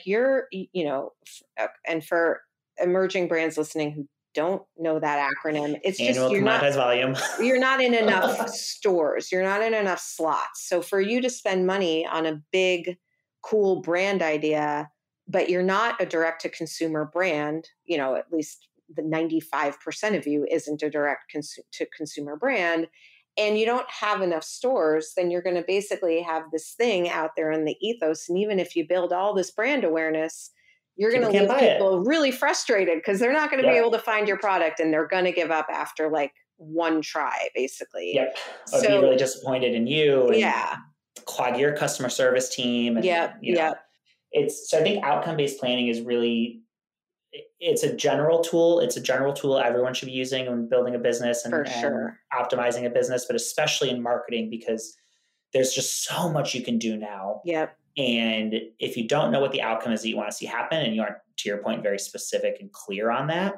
Speaker 2: and for emerging brands listening who don't know that acronym, it's
Speaker 3: annual
Speaker 2: just
Speaker 3: commoditized volume.
Speaker 2: You're not in enough stores. You're not in enough slots. So for you to spend money on a big, cool brand idea, but you're not a direct to consumer brand, at least the 95% of you isn't a direct to consumer brand, and you don't have enough stores, then you're going to basically have this thing out there in the ethos. And even if you build all this brand awareness, you're going to leave people really frustrated because they're not going to be able to find your product, and they're going to give up after like one try, basically.
Speaker 3: Yep. Or be really disappointed in you. And clog your customer service team. And, so I think outcome-based planning is really, it's a general tool. It's a general tool everyone should be using when building a business and optimizing a business, but especially in marketing, because there's just so much you can do now.
Speaker 2: Yep.
Speaker 3: And if you don't know what the outcome is that you want to see happen, and you aren't, to your point, very specific and clear on that,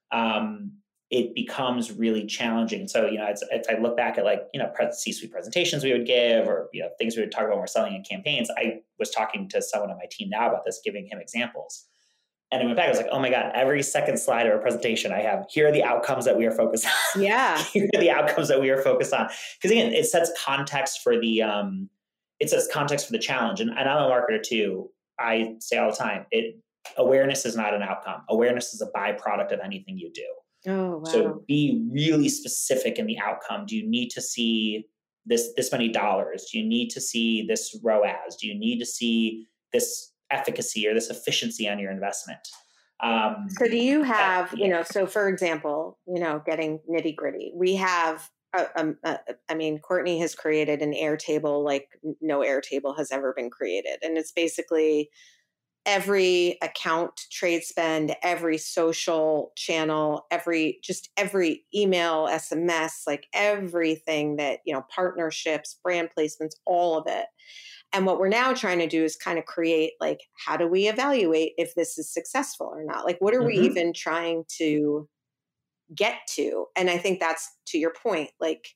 Speaker 3: it becomes really challenging. So, if I look back at C-suite presentations we would give, or, things we would talk about when we're selling in campaigns, I was talking to someone on my team now about this, giving him examples. And I went back, I was like, oh my God, every second slide of a presentation I have, here are the outcomes that we are focused on.
Speaker 2: Yeah.
Speaker 3: Here are the outcomes that we are focused on. Because again, it sets context for the, challenge. And I'm a marketer too. I say all the time, awareness is not an outcome. Awareness is a byproduct of anything you do.
Speaker 2: Oh, wow.
Speaker 3: So be really specific in the outcome. Do you need to see this many dollars? Do you need to see this ROAS? Do you need to see this efficacy or this efficiency on your investment?
Speaker 2: So do you have, so for example, getting nitty gritty, we have, Courtney has created an Airtable like no Airtable has ever been created. And it's basically every account trade spend, every social channel, every email, SMS, like everything that, partnerships, brand placements, all of it. And what we're now trying to do is kind of create, like, how do we evaluate if this is successful or not? Like, what are we even trying to get to? And I think that's, to your point, like,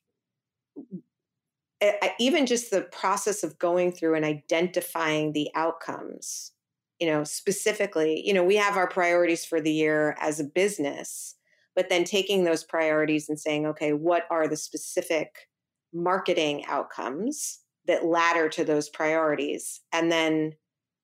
Speaker 2: even just the process of going through and identifying the outcomes, specifically, we have our priorities for the year as a business, but then taking those priorities and saying, okay, what are the specific marketing outcomes that ladder to those priorities? And then,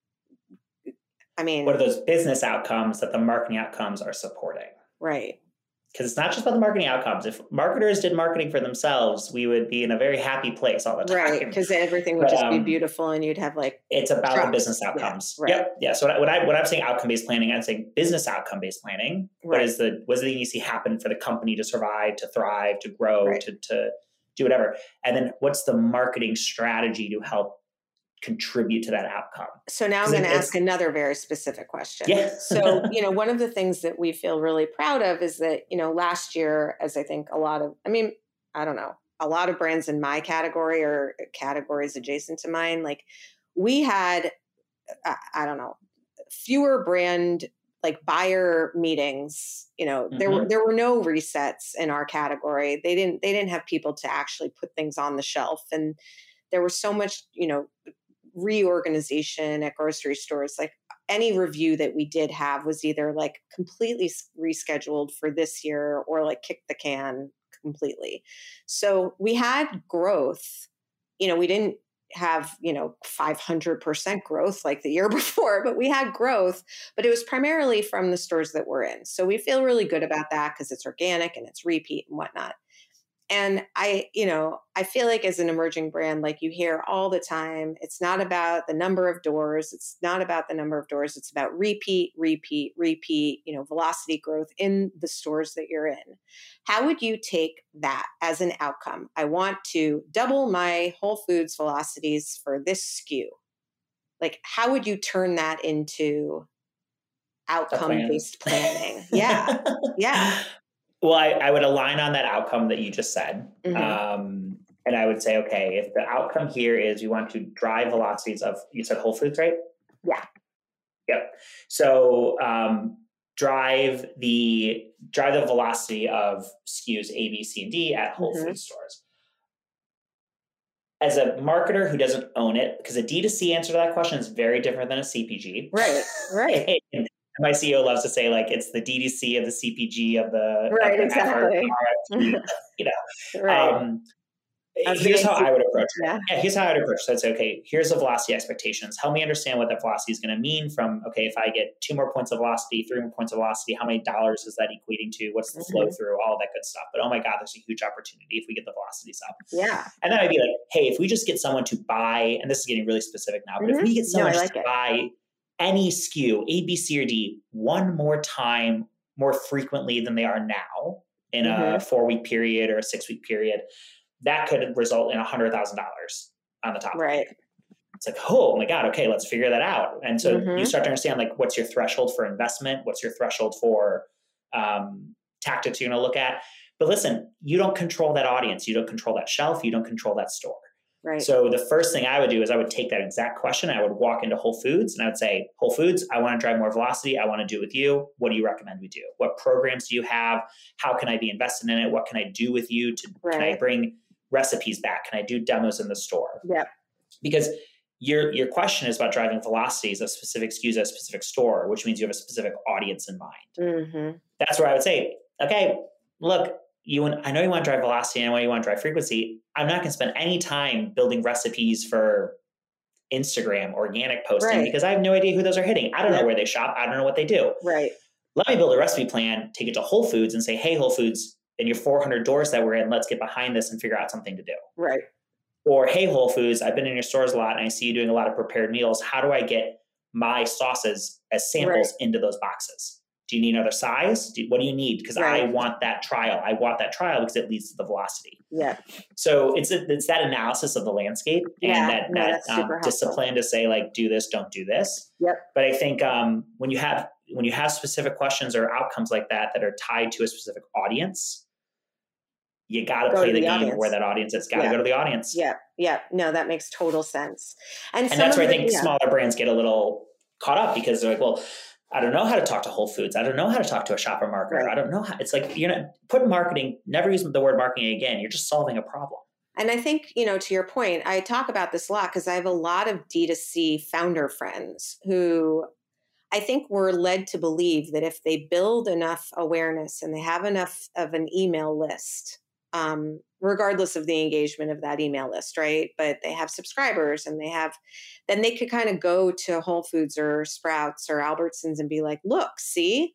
Speaker 2: what
Speaker 3: are those business outcomes that the marketing outcomes are supporting?
Speaker 2: Right.
Speaker 3: Because it's not just about the marketing outcomes. If marketers did marketing for themselves, we would be in a very happy place all the time.
Speaker 2: Right, because everything would just be beautiful, and you'd have
Speaker 3: it's about the business outcomes.
Speaker 2: Yeah, right.
Speaker 3: Yep. Yeah. So when I'm saying outcome-based planning, I'm saying business outcome-based planning. Right. What's the thing you see happen for the company to survive, to thrive, to grow, to do whatever? And then what's the marketing strategy to help contribute to that outcome.
Speaker 2: So now I'm going to ask another very specific question.
Speaker 3: Yeah.
Speaker 2: So, one of the things that we feel really proud of is that, last year, as I think a lot of brands in my category or categories adjacent to mine, like we had, fewer brand like buyer meetings, there were no resets in our category. They didn't have people to actually put things on the shelf. And there was so much, reorganization at grocery stores. Like any review that we did have was either like completely rescheduled for this year or like kicked the can completely. So we had growth. We didn't have 500% growth like the year before, but we had growth, but it was primarily from the stores that we're in. So we feel really good about that because it's organic and it's repeat and whatnot. And I feel like as an emerging brand, like you hear all the time, it's not about the number of doors. It's not about the number of doors. It's about repeat, velocity growth in the stores that you're in. How would you take that as an outcome? I want to double my Whole Foods velocities for this SKU. Like, how would you turn that into outcome-based planning? Yeah. Yeah.
Speaker 3: Well, I would align on that outcome that you just said.
Speaker 2: Mm-hmm.
Speaker 3: And I would say, okay, if the outcome here is we want to drive velocities of, you said Whole Foods, right?
Speaker 2: Yeah.
Speaker 3: Yep. So drive the velocity of SKUs A, B, C, and D at Whole Foods stores. As a marketer who doesn't own it, because a D2C answer to that question is very different than a CPG.
Speaker 2: Right.
Speaker 3: My CEO loves to say, like, it's the DDC of the CPG of the
Speaker 2: exactly.
Speaker 3: Right. Here's how I would approach it. Yeah, here's how I would approach it. So I'd say, okay, here's the velocity expectations. Help me understand what that velocity is going to mean from, okay, if I get 2 more points of velocity, 3 more points of velocity, how many dollars is that equating to? What's the flow through? All that good stuff. But oh my God, there's a huge opportunity if we get the velocities up.
Speaker 2: Yeah.
Speaker 3: And then I'd be like, hey, if we just get someone to buy, and this is getting really specific now, but if we get someone to buy any SKU, A, B, C, or D, one more time, more frequently than they are now in a 4-week period or a 6-week period, that could result in $100,000 on the top.
Speaker 2: Right.
Speaker 3: It's like, oh my God, okay, let's figure that out. And so you start to understand, like, what's your threshold for investment? What's your threshold for tactics you're going to look at? But listen, you don't control that audience. You don't control that shelf. You don't control that store.
Speaker 2: Right.
Speaker 3: So the first thing I would do is I would take that exact question. I would walk into Whole Foods and I would say, Whole Foods, I want to drive more velocity. I want to do it with you. What do you recommend we do? What programs do you have? How can I be invested in it? What can I do with you? Can I bring recipes back? Can I do demos in the store?
Speaker 2: Yeah.
Speaker 3: Because your question is about driving velocities of specific SKUs at a specific store, which means you have a specific audience in mind. That's where I would say, okay, look, I know you want to drive velocity and I know you want to drive frequency. I'm not going to spend any time building recipes for Instagram organic posting because I have no idea who those are hitting. I don't know where they shop. I don't know what they do.
Speaker 2: Right.
Speaker 3: Let me build a recipe plan, take it to Whole Foods and say, hey, Whole Foods, in your 400 doors that we're in, let's get behind this and figure out something to do.
Speaker 2: Right.
Speaker 3: Or, hey, Whole Foods, I've been in your stores a lot and I see you doing a lot of prepared meals. How do I get my sauces as samples into those boxes? Do you need another size? What do you need? Because I want that trial. I want that trial because it leads to the velocity.
Speaker 2: Yeah.
Speaker 3: So it's that analysis of the landscape and that discipline to say, like, do this, don't do this.
Speaker 2: Yep.
Speaker 3: But I think when you have specific questions or outcomes like that are tied to a specific audience, you got to play the game audience. Where that audience is. Got to go to the audience.
Speaker 2: Yeah. Yeah. No, that makes total sense. And
Speaker 3: that's where I think smaller brands get a little caught up because they're like, well, I don't know how to talk to Whole Foods. I don't know how to talk to a shopper marketer. Right. I don't know how. It's like, put marketing, never use the word marketing again. You're just solving a problem.
Speaker 2: And I think, to your point, I talk about this a lot because I have a lot of D2C founder friends who I think were led to believe that if they build enough awareness and they have enough of an email list, regardless of the engagement of that email list, right? But they have subscribers and then they could kind of go to Whole Foods or Sprouts or Albertsons and be like, look, see,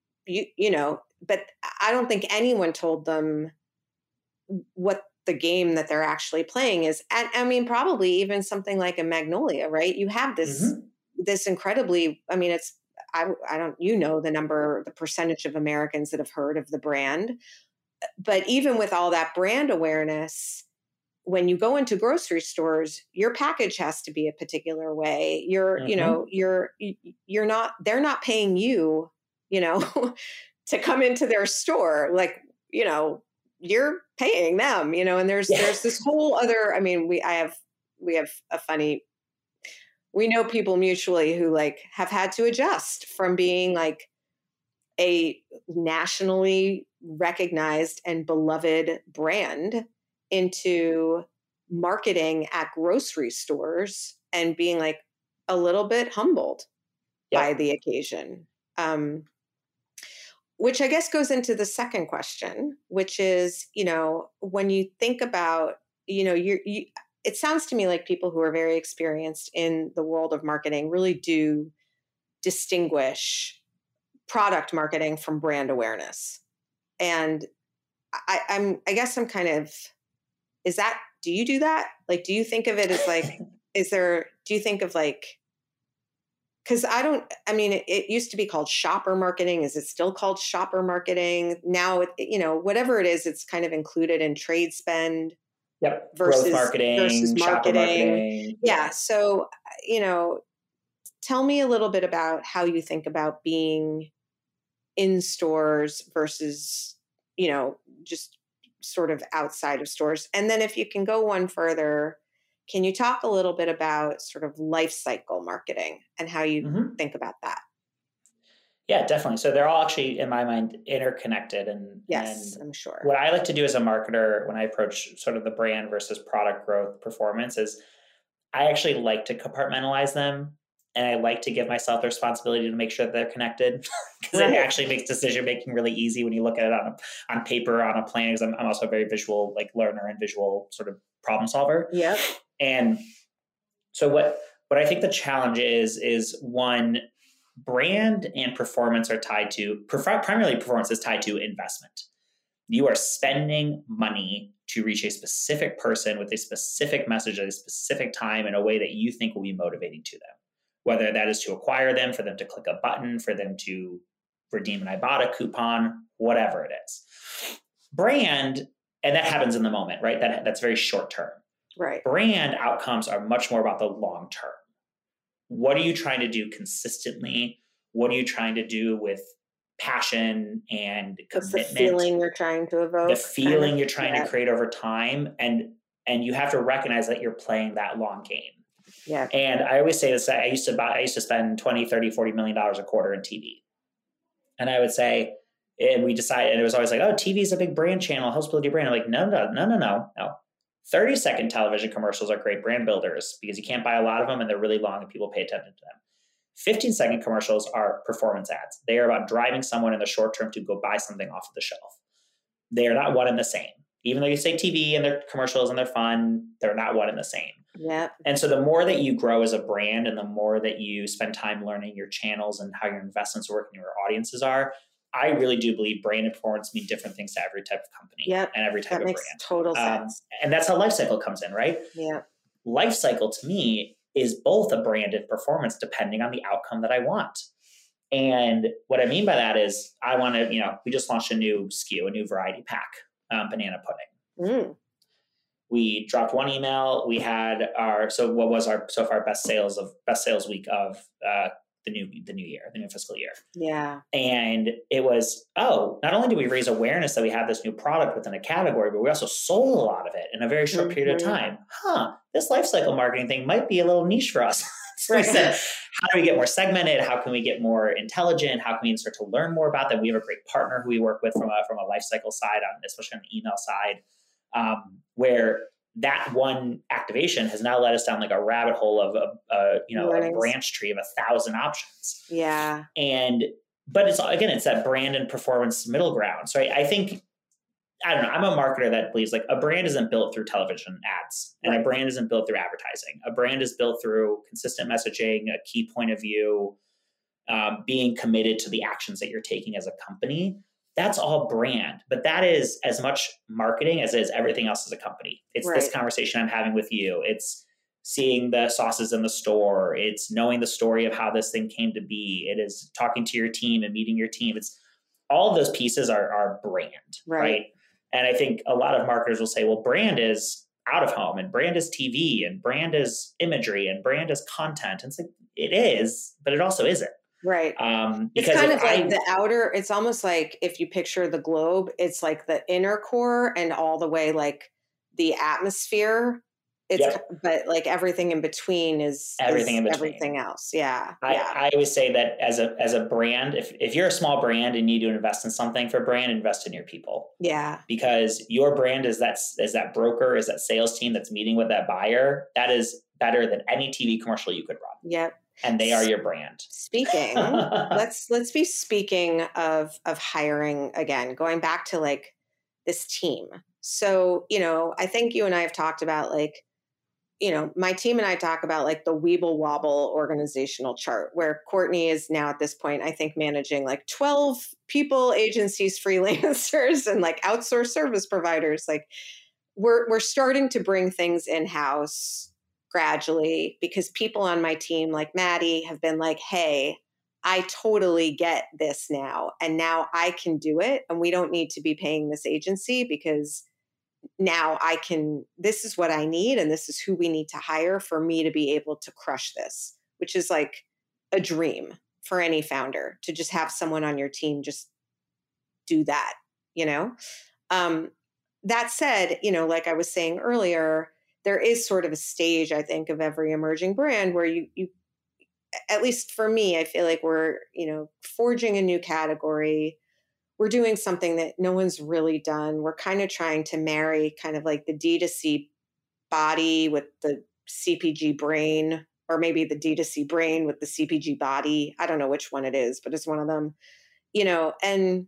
Speaker 2: but I don't think anyone told them what the game that they're actually playing is. And I mean, probably even something like a Magnolia, right? You have this incredibly, I mean, I don't, the percentage of Americans that have heard of the brand. But even with all that brand awareness, when you go into grocery stores, your package has to be a particular way. You're, you know, you're not, they're not paying you, you know, to come into their store. Like, you know, you're paying them, you know, and there's this whole other, I mean, we have a funny, we know people mutually who like have had to adjust from being like a nationally recognized and beloved brand into marketing at grocery stores and being like a little bit humbled by the occasion. Which I guess goes into the second question, which is, you know, when you think about, you know, it sounds to me like people who are very experienced in the world of marketing really do distinguish product marketing from brand awareness. And I guess I'm kind of, do you do that? Like, do you think of it as like, do you think of like, because it used to be called shopper marketing. Is it still called shopper marketing? Now, you know, whatever it is, it's kind of included in trade spend.
Speaker 3: Yep.
Speaker 2: Versus
Speaker 3: marketing.
Speaker 2: Shopper marketing. Yeah. So, you know, tell me a little bit about how you think about being in stores versus, you know, just sort of outside of stores. And then if you can go one further, can you talk a little bit about sort of life cycle marketing and how you think about that?
Speaker 3: Yeah, definitely. So they're all actually, in my mind, interconnected. And
Speaker 2: I'm sure.
Speaker 3: What I like to do as a marketer when I approach sort of the brand versus product growth performance is I actually like to compartmentalize them. And I like to give myself the responsibility to make sure that they're connected because it actually makes decision-making really easy when you look at it on paper, on a plan, because I'm also a very visual like learner and visual sort of problem solver.
Speaker 2: Yeah.
Speaker 3: And so what I think the challenge is one, brand and performance are tied to, primarily performance is tied to investment. You are spending money to reach a specific person with a specific message at a specific time in a way that you think will be motivating to them. Whether that is to acquire them, for them to click a button, for them to redeem an Ibotta coupon, whatever it is. Brand, and that happens in the moment, right? That's very short term.
Speaker 2: Right.
Speaker 3: Brand outcomes are much more about the long term. What are you trying to do consistently? What are you trying to do with passion and commitment?
Speaker 2: What's the feeling you're trying to evoke?
Speaker 3: The feeling you're trying to create over time. And you have to recognize that you're playing that long game.
Speaker 2: Yeah.
Speaker 3: And I always say this, I used to spend 20, 30, $40 million a quarter in TV. And I would say, and we decided, and it was always like, oh, TV is a big brand channel, helps build your brand. I'm like, no. 30-second television commercials are great brand builders because you can't buy a lot of them and they're really long and people pay attention to them. 15-second commercials are performance ads. They are about driving someone in the short term to go buy something off of the shelf. They are not one and the same. Even though you say TV and they're commercials and they're fun, they're not one and the same.
Speaker 2: Yeah.
Speaker 3: And so the more that you grow as a brand and the more that you spend time learning your channels and how your investments work and your audiences are, I really do believe brand and performance mean different things to every type of company and every type of brand. That makes
Speaker 2: total sense.
Speaker 3: And that's how life cycle comes in, right?
Speaker 2: Yeah.
Speaker 3: Life cycle to me is both a brand and performance depending on the outcome that I want. And what I mean by that is I want to, we just launched a new SKU, a new variety pack, banana pudding. We dropped one email. We had what was our so far best sales week of the new fiscal year.
Speaker 2: Yeah.
Speaker 3: And it was, not only did we raise awareness that we have this new product within a category, but we also sold a lot of it in a very short period of time. This lifecycle marketing thing might be a little niche for us. So we said, how do we get more segmented? How can we get more intelligent? How can we start to learn more about them? We have a great partner who we work with from a lifecycle side, especially on the email side, where that one activation has now led us down like a rabbit hole of a branch tree of 1,000 options.
Speaker 2: Yeah.
Speaker 3: But it's that brand and performance middle ground. So I think, I don't know, I'm a marketer that believes like a brand isn't built through television ads and a brand isn't built through advertising. A brand is built through consistent messaging, a key point of view, being committed to the actions that you're taking as a company. That's all brand, but that is as much marketing as it is everything else as a company. It's this conversation I'm having with you. It's seeing the sauces in the store. It's knowing the story of how this thing came to be. It is talking to your team and meeting your team. It's all of those pieces are brand, right? And I think a lot of marketers will say, well, brand is out of home, and brand is TV, and brand is imagery, and brand is content. And it's like, it is, but it also isn't.
Speaker 2: Right.
Speaker 3: Because
Speaker 2: it's kind of like the outer, it's almost like if you picture the globe, it's like the inner core and all the way like the atmosphere. It's but like everything in between is everything else. Yeah.
Speaker 3: I always say that as a brand, if you're a small brand and you need to invest in something for brand, invest in your people.
Speaker 2: Yeah.
Speaker 3: Because your brand is that broker, is that sales team that's meeting with that buyer. That is better than any TV commercial you could run.
Speaker 2: Yep.
Speaker 3: And they are your brand.
Speaker 2: Speaking, let's be speaking of hiring again, going back to like this team. So, I think you and I have talked about like, my team and I talk about like the Weeble Wobble organizational chart, where Courtney is now at this point, I think, managing like 12 people, agencies, freelancers, and like outsourced service providers. Like we're starting to bring things in-house gradually, because people on my team, like Maddie, have been like, hey, I totally get this now. And now I can do it. And we don't need to be paying this agency, because now this is what I need. And this is who we need to hire for me to be able to crush this, which is like a dream for any founder, to just have someone on your team just do that, That said, like I was saying earlier, there is sort of a stage, I think, of every emerging brand where you at least for me, I feel like we're, forging a new category. We're doing something that no one's really done. We're kind of trying to marry kind of like the D2C body with the CPG brain, or maybe the D2C brain with the CPG body. I don't know which one it is, but it's one of them, and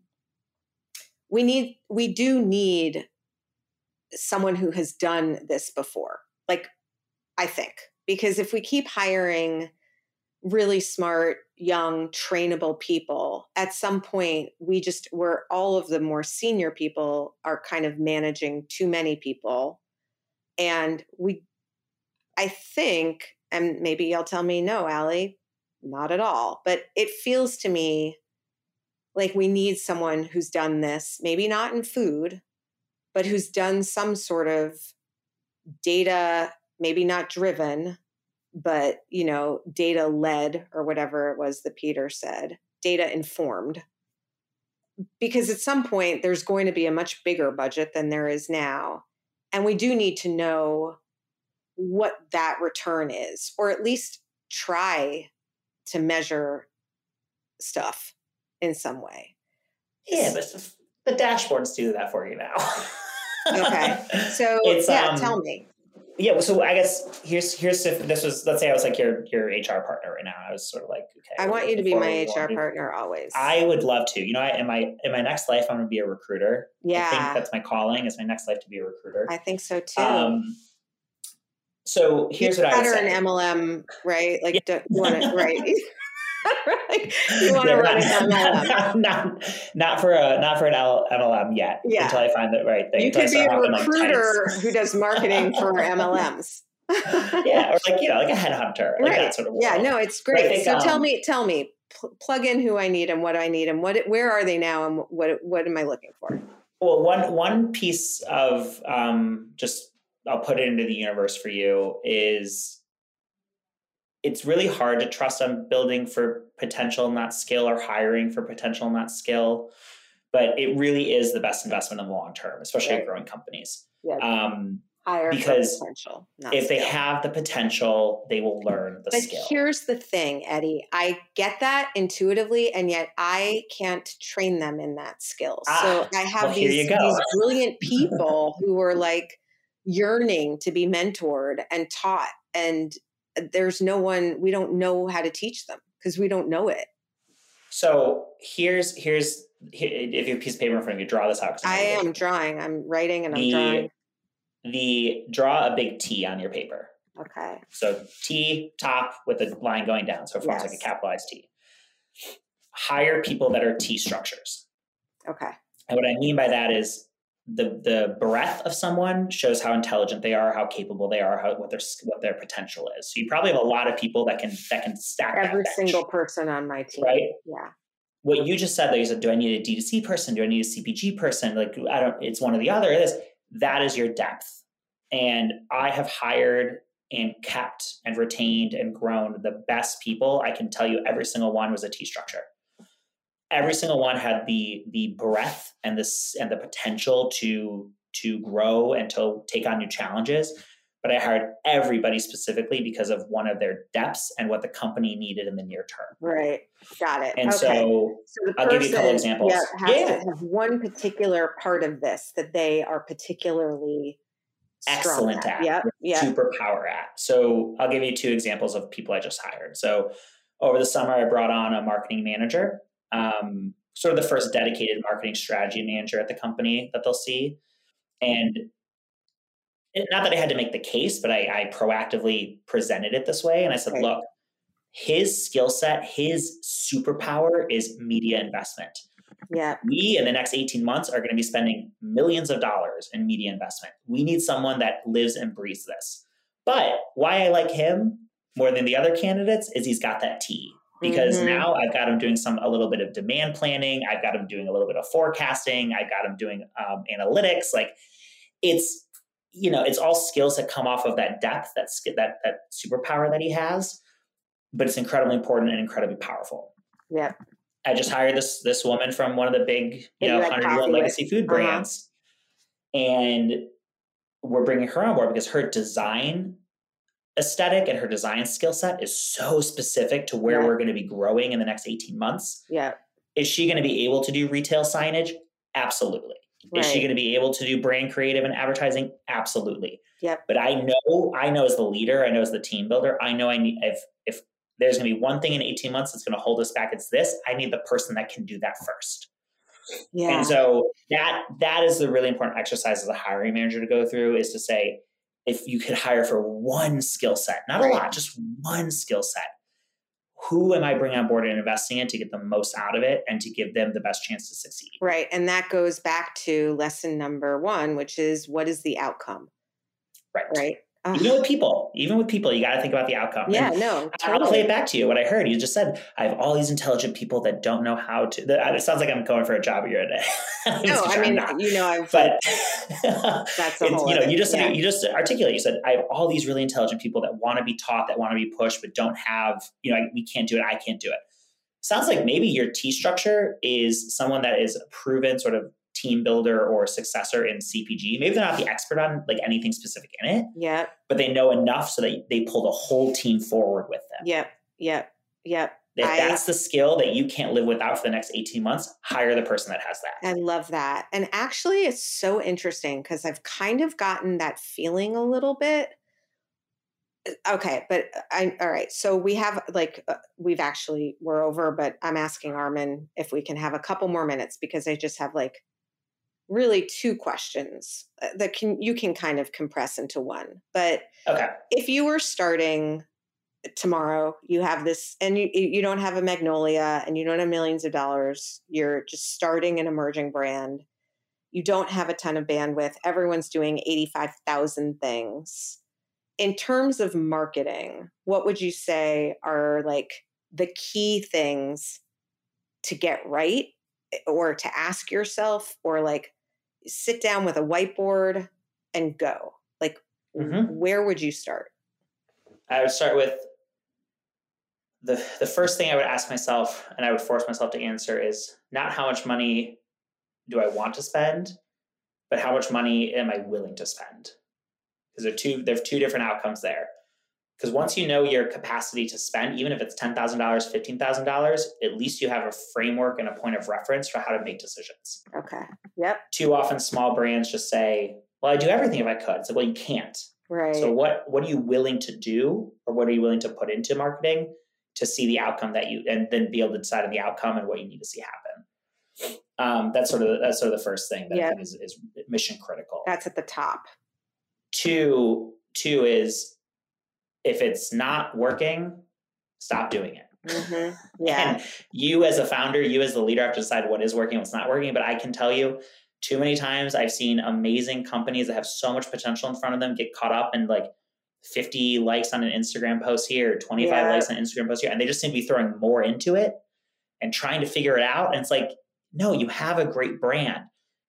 Speaker 2: we do need someone who has done this before. Like, I think, because if we keep hiring really smart, young, trainable people, at some point we're all of the more senior people are kind of managing too many people. And I think, and maybe you'll tell me, no, Allie, not at all, but it feels to me like we need someone who's done this, maybe not in food, but who's done some sort of data, maybe not driven, but, data led, or whatever it was that Peter said, data informed. Because at some point there's going to be a much bigger budget than there is now. And we do need to know what that return is, or at least try to measure stuff in some way.
Speaker 3: Yeah, but the dashboards do that for you now.
Speaker 2: Okay. So tell me.
Speaker 3: Yeah. So I guess here's if this was, let's say I was like your HR partner right now. I was sort of like, okay,
Speaker 2: I want you to be my HR partner always.
Speaker 3: I would love to. In my next life, I'm going to be a recruiter.
Speaker 2: Yeah.
Speaker 3: I think that's my calling. Is my next life to be a recruiter.
Speaker 2: I think so too.
Speaker 3: So here's what I would say.
Speaker 2: Better an MLM, right? Like, you want it, right? You want to run an MLM.
Speaker 3: Not for an MLM yet.
Speaker 2: Yeah.
Speaker 3: Until I find the right thing.
Speaker 2: You could be a recruiter who does marketing for MLMs.
Speaker 3: Yeah, or like a headhunter, like that sort of world.
Speaker 2: Yeah, no, it's great. So tell me, plug in who I need and what I need and where are they now and what am I looking for?
Speaker 3: Well, one piece of just I'll put it into the universe for you is it's really hard to trust on building for potential, not skill, or hiring for potential, not skill. But it really is the best investment in the long term, especially at growing companies.
Speaker 2: Yeah. Hire
Speaker 3: because
Speaker 2: for potential,
Speaker 3: if they have the potential, they will learn the skill.
Speaker 2: But here's the thing, Eddie. I get that intuitively, and yet I can't train them in that skill. So I have these brilliant people who are like yearning to be mentored and taught, and there's no one, we don't know how to teach them because we don't know it. So here's if you have a piece of paper in front of you, draw this out. I am drawing. I'm writing and I'm drawing.
Speaker 3: Draw a big T on your paper.
Speaker 2: Okay.
Speaker 3: So T top with a line going down. So it forms like a capitalized T. Hire people that are T structures.
Speaker 2: Okay.
Speaker 3: And what I mean by that is the breadth of someone shows how intelligent they are, how capable they are, what their potential is. So you probably have a lot of people that can stack
Speaker 2: every single person on my team.
Speaker 3: Right?
Speaker 2: Yeah.
Speaker 3: What you just said, though, you said, do I need a D2C person? Do I need a CPG person? Like, it's one or the other. That is your depth. And I have hired and kept and retained and grown the best people. I can tell you every single one was a T structure. Every single one had the breadth and the potential to grow and to take on new challenges. But I hired everybody specifically because of one of their depths and what the company needed in the near term.
Speaker 2: Right. Got it.
Speaker 3: And
Speaker 2: okay.
Speaker 3: So I'll give you a couple examples.
Speaker 2: Has to have one particular part of this that they are particularly
Speaker 3: excellent at.
Speaker 2: Yep.
Speaker 3: Superpower at. So I'll give you 2 examples of people I just hired. So over the summer, I brought on a marketing manager, sort of the first dedicated marketing strategy manager at the company that they'll see. And not that I had to make the case, but I proactively presented it this way. And I said, look, his skill set, his superpower is media investment.
Speaker 2: Yeah.
Speaker 3: We, in the next 18 months, are going to be spending millions of dollars in media investment. We need someone that lives and breathes this. But why I like him more than the other candidates is he's got that T. Because now I've got him doing a little bit of demand planning. I've got him doing a little bit of forecasting. I've got him doing analytics. Like it's all skills that come off of that depth, that superpower that he has, but it's incredibly important and incredibly powerful.
Speaker 2: Yeah.
Speaker 3: I just hired this woman from one of the big, 100-year-old legacy food brands. And we're bringing her on board because her design aesthetic and her design skill set is so specific to where we're going to be growing in the next 18 months.
Speaker 2: Yeah.
Speaker 3: Is she going to be able to do retail signage? Absolutely. Right. Is she going to be able to do brand creative and advertising? Absolutely.
Speaker 2: Yep.
Speaker 3: But I know as the leader, I know as the team builder, I know if there's going to be one thing in 18 months that's going to hold us back, it's this. I need the person that can do that first.
Speaker 2: Yeah.
Speaker 3: And so that is the really important exercise as a hiring manager to go through, is to say, if you could hire for one skill set, not a lot, just one skill set, who am I bringing on board and investing in to get the most out of it and to give them the best chance to succeed?
Speaker 2: Right. And that goes back to lesson number 1, which is, what is the outcome? Right.
Speaker 3: Even with people, you got to think about the outcome.
Speaker 2: Yeah,
Speaker 3: and
Speaker 2: no, totally.
Speaker 3: I'll play it back to you. What I heard, you just said, I have all these intelligent people that don't know how to. It sounds like I'm going for a job at your day.
Speaker 2: No, I mean,
Speaker 3: but
Speaker 2: that's a whole.
Speaker 3: You just articulate. You said, I have all these really intelligent people that want to be taught, that want to be pushed, but don't have. We can't do it. I can't do it. Sounds like maybe your T structure is someone that is a proven sort of team builder or successor in CPG. Maybe they're not the expert on like anything specific in it.
Speaker 2: Yeah.
Speaker 3: But they know enough so that they pull the whole team forward with them.
Speaker 2: Yep.
Speaker 3: If that's the skill that you can't live without for the next 18 months, hire the person that has that.
Speaker 2: I love that. And actually it's so interesting because I've kind of gotten that feeling a little bit. Okay. But all right. So we have we're over, but I'm asking Armin if we can have a couple more minutes because I just have really 2 questions that you can kind of compress into one. But if you were starting tomorrow, you have this, and you don't have a Magnolia and you don't have millions of dollars. You're just starting an emerging brand. You don't have a ton of bandwidth. Everyone's doing 85,000 things. In terms of marketing, what would you say are the key things to get right, or to ask yourself, or sit down with a whiteboard and go? Where would you start?
Speaker 3: I would start with the first thing I would ask myself, and I would force myself to answer, is not how much money do I want to spend, but how much money am I willing to spend? Because there's 2 different outcomes there. Because once you know your capacity to spend, even if it's $10,000, $15,000, at least you have a framework and a point of reference for how to make decisions.
Speaker 2: Okay. Yep.
Speaker 3: Too often small brands just say, well, I'd do everything if I could. It's well, you can't.
Speaker 2: Right.
Speaker 3: So what are you willing to do, or what are you willing to put into marketing to see the outcome and then be able to decide on the outcome and what you need to see happen? That's sort of the first thing that I think is mission critical.
Speaker 2: That's at the top.
Speaker 3: 2 is, if it's not working, stop doing it.
Speaker 2: Mm-hmm. Yeah.
Speaker 3: And you as a founder, you as the leader have to decide what is working and what's not working. But I can tell you, too many times I've seen amazing companies that have so much potential in front of them get caught up in 50 likes on an Instagram post here, 25 likes on an Instagram post here. And they just seem to be throwing more into it and trying to figure it out. And it's no, you have a great brand.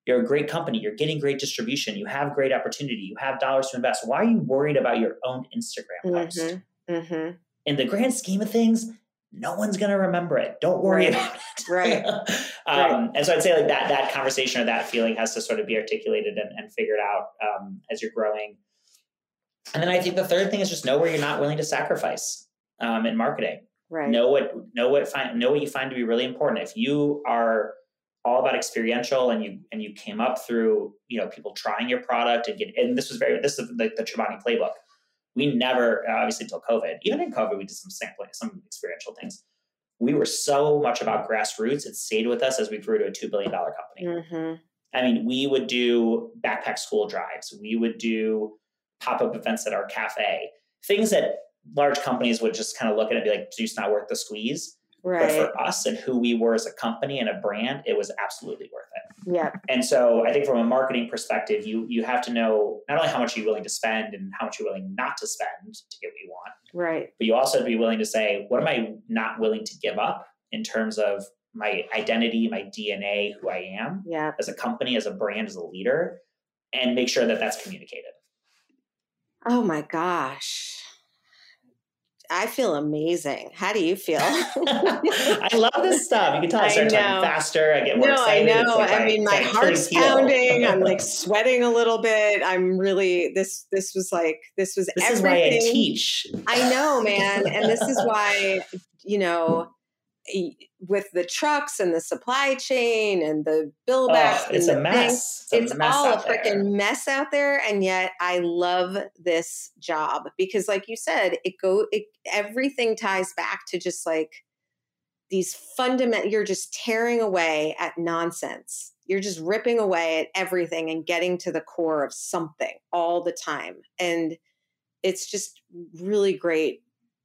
Speaker 3: You're a great company. You're getting great distribution. You have great opportunity. You have dollars to invest. Why are you worried about your own Instagram post?
Speaker 2: Mm-hmm.
Speaker 3: In the grand scheme of things, no one's going to remember it. Don't worry about it.
Speaker 2: Right.
Speaker 3: And so I'd say like that conversation or that feeling has to sort of be articulated and figured out as you're growing. And then I think the third thing is just know where you're not willing to sacrifice in marketing.
Speaker 2: Right.
Speaker 3: Know what you find to be really important. If you are all about experiential and you came up through, people trying your product and this is like the Chobani playbook. We never, obviously until COVID, even in COVID, we did some sampling, some experiential things. We were so much about grassroots. It stayed with us as we grew to a $2 billion company.
Speaker 2: Mm-hmm.
Speaker 3: I mean, we would do backpack school drives. We would do pop-up events at our cafe, things that large companies would just kind of look at it and be like, it's not worth the squeeze.
Speaker 2: Right.
Speaker 3: But for us and who we were as a company and a brand, it was absolutely worth it.
Speaker 2: Yeah.
Speaker 3: And so I think from a marketing perspective, you have to know not only how much you're willing to spend and how much you're willing not to spend to get what you want.
Speaker 2: Right.
Speaker 3: But you also have to be willing to say, what am I not willing to give up in terms of my identity, my DNA, who I am as a company, as a brand, as a leader, and make sure that that's communicated.
Speaker 2: Oh my gosh. I feel amazing. How do you feel?
Speaker 3: I love this stuff. You can tell I start talking faster. I get more excited.
Speaker 2: I know.
Speaker 3: Like
Speaker 2: I mean, my heart's pounding. I'm like sweating a little bit. I'm really, this was everything.
Speaker 3: This is why I teach.
Speaker 2: I know, man. And this is why, with the trucks and the supply chain and the billbacks.
Speaker 3: It's a mess.
Speaker 2: It's all a freaking mess out there. And yet I love this job because like you said, everything ties back to just like these you're just tearing away at nonsense. You're just ripping away at everything and getting to the core of something all the time. And it's just really great,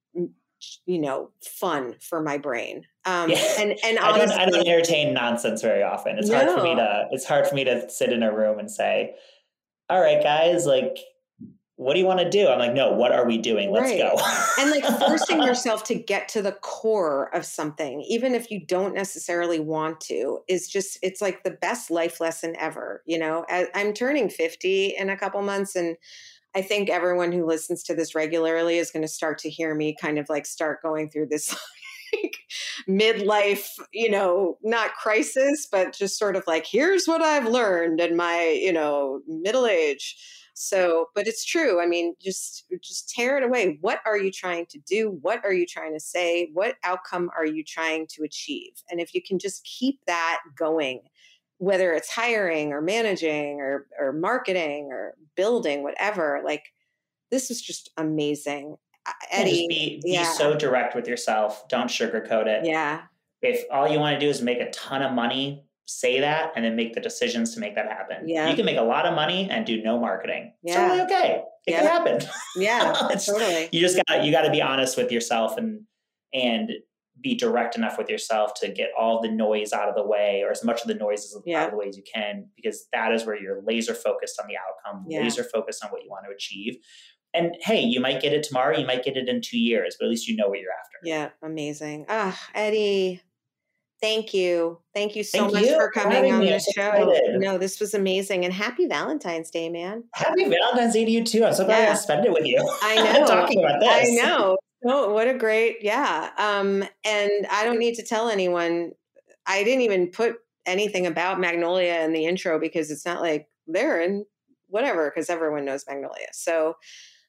Speaker 2: fun for my brain. And honestly,
Speaker 3: I don't entertain nonsense very often. It's hard for me to sit in a room and say, all right, guys, like, what do you want to do? I'm like, no, what are we doing? Let's go.
Speaker 2: And like forcing yourself to get to the core of something, even if you don't necessarily want to, it's like the best life lesson ever. I'm turning 50 in a couple months, and I think everyone who listens to this regularly is going to start to hear me kind of like start going through this like midlife, not crisis, but just sort of like, here's what I've learned in my, middle age. So, but it's true. I mean, just tear it away. What are you trying to do? What are you trying to say? What outcome are you trying to achieve? And if you can just keep that going, whether it's hiring or managing or marketing or building, whatever, like this is just amazing. Eddie,
Speaker 3: be so direct with yourself. Don't sugarcoat it.
Speaker 2: Yeah.
Speaker 3: If all you want to do is make a ton of money, say that and then make the decisions to make that happen.
Speaker 2: Yeah.
Speaker 3: You can make a lot of money and do no marketing.
Speaker 2: Yeah.
Speaker 3: It's totally okay. It can happen.
Speaker 2: Yeah, totally.
Speaker 3: You got to be honest with yourself and be direct enough with yourself to get all the noise out of the way, or as much of the noise out of the way as you can, because that is where you're laser focused on the outcome, laser focused on what you want to achieve. And hey, you might get it tomorrow, you might get it in 2 years, but at least you know what you're after.
Speaker 2: Yeah, amazing. Eddie, thank you. Thank you so much for coming on this show. No, this was amazing. And happy Valentine's Day, man.
Speaker 3: Happy Valentine's Day to you too. I'm so glad I spent it with you.
Speaker 2: I know.
Speaker 3: Talking about this.
Speaker 2: I know. Oh, what a great, and I don't need to tell anyone, I didn't even put anything about Magnolia in the intro because it's not like they're in whatever, because everyone knows Magnolia. So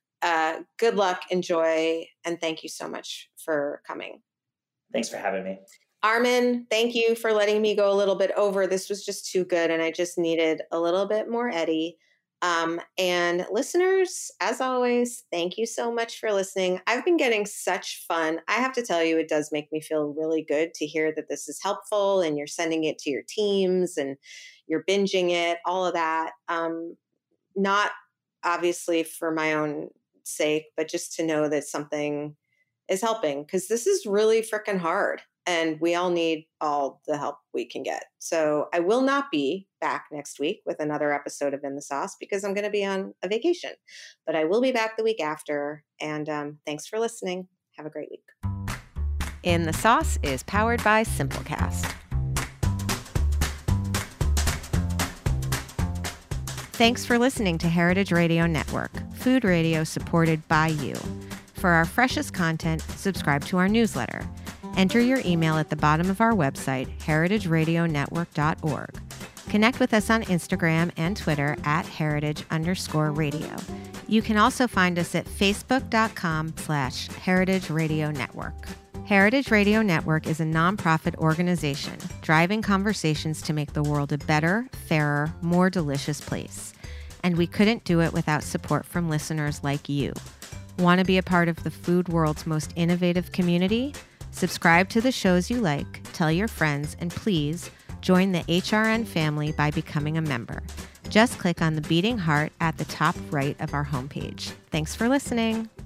Speaker 2: good luck, enjoy, and thank you so much for coming.
Speaker 3: Thanks for having me.
Speaker 2: Armin, thank you for letting me go a little bit over. This was just too good, and I just needed a little bit more Eddie. And listeners, as always, thank you so much for listening. I've been getting such fun. I have to tell you, it does make me feel really good to hear that this is helpful and you're sending it to your teams and you're binging it, all of that. Not obviously for my own sake, but just to know that something is helping, because this is really freaking hard. And we all need all the help we can get. So I will not be back next week with another episode of In the Sauce because I'm going to be on a vacation. But I will be back the week after. And thanks for listening. Have a great week. In the Sauce is powered by Simplecast.
Speaker 4: Thanks for listening to Heritage Radio Network, food radio supported by you. For our freshest content, subscribe to our newsletter. Enter your email at the bottom of our website, heritageradionetwork.org. Connect with us on Instagram and Twitter at heritage_radio. You can also find us at facebook.com/Heritage Radio Network. Heritage Radio Network is a nonprofit organization driving conversations to make the world a better, fairer, more delicious place. And we couldn't do it without support from listeners like you. Want to be a part of the food world's most innovative community? Subscribe to the shows you like, tell your friends, and please join the HRN family by becoming a member. Just click on the beating heart at the top right of our homepage. Thanks for listening.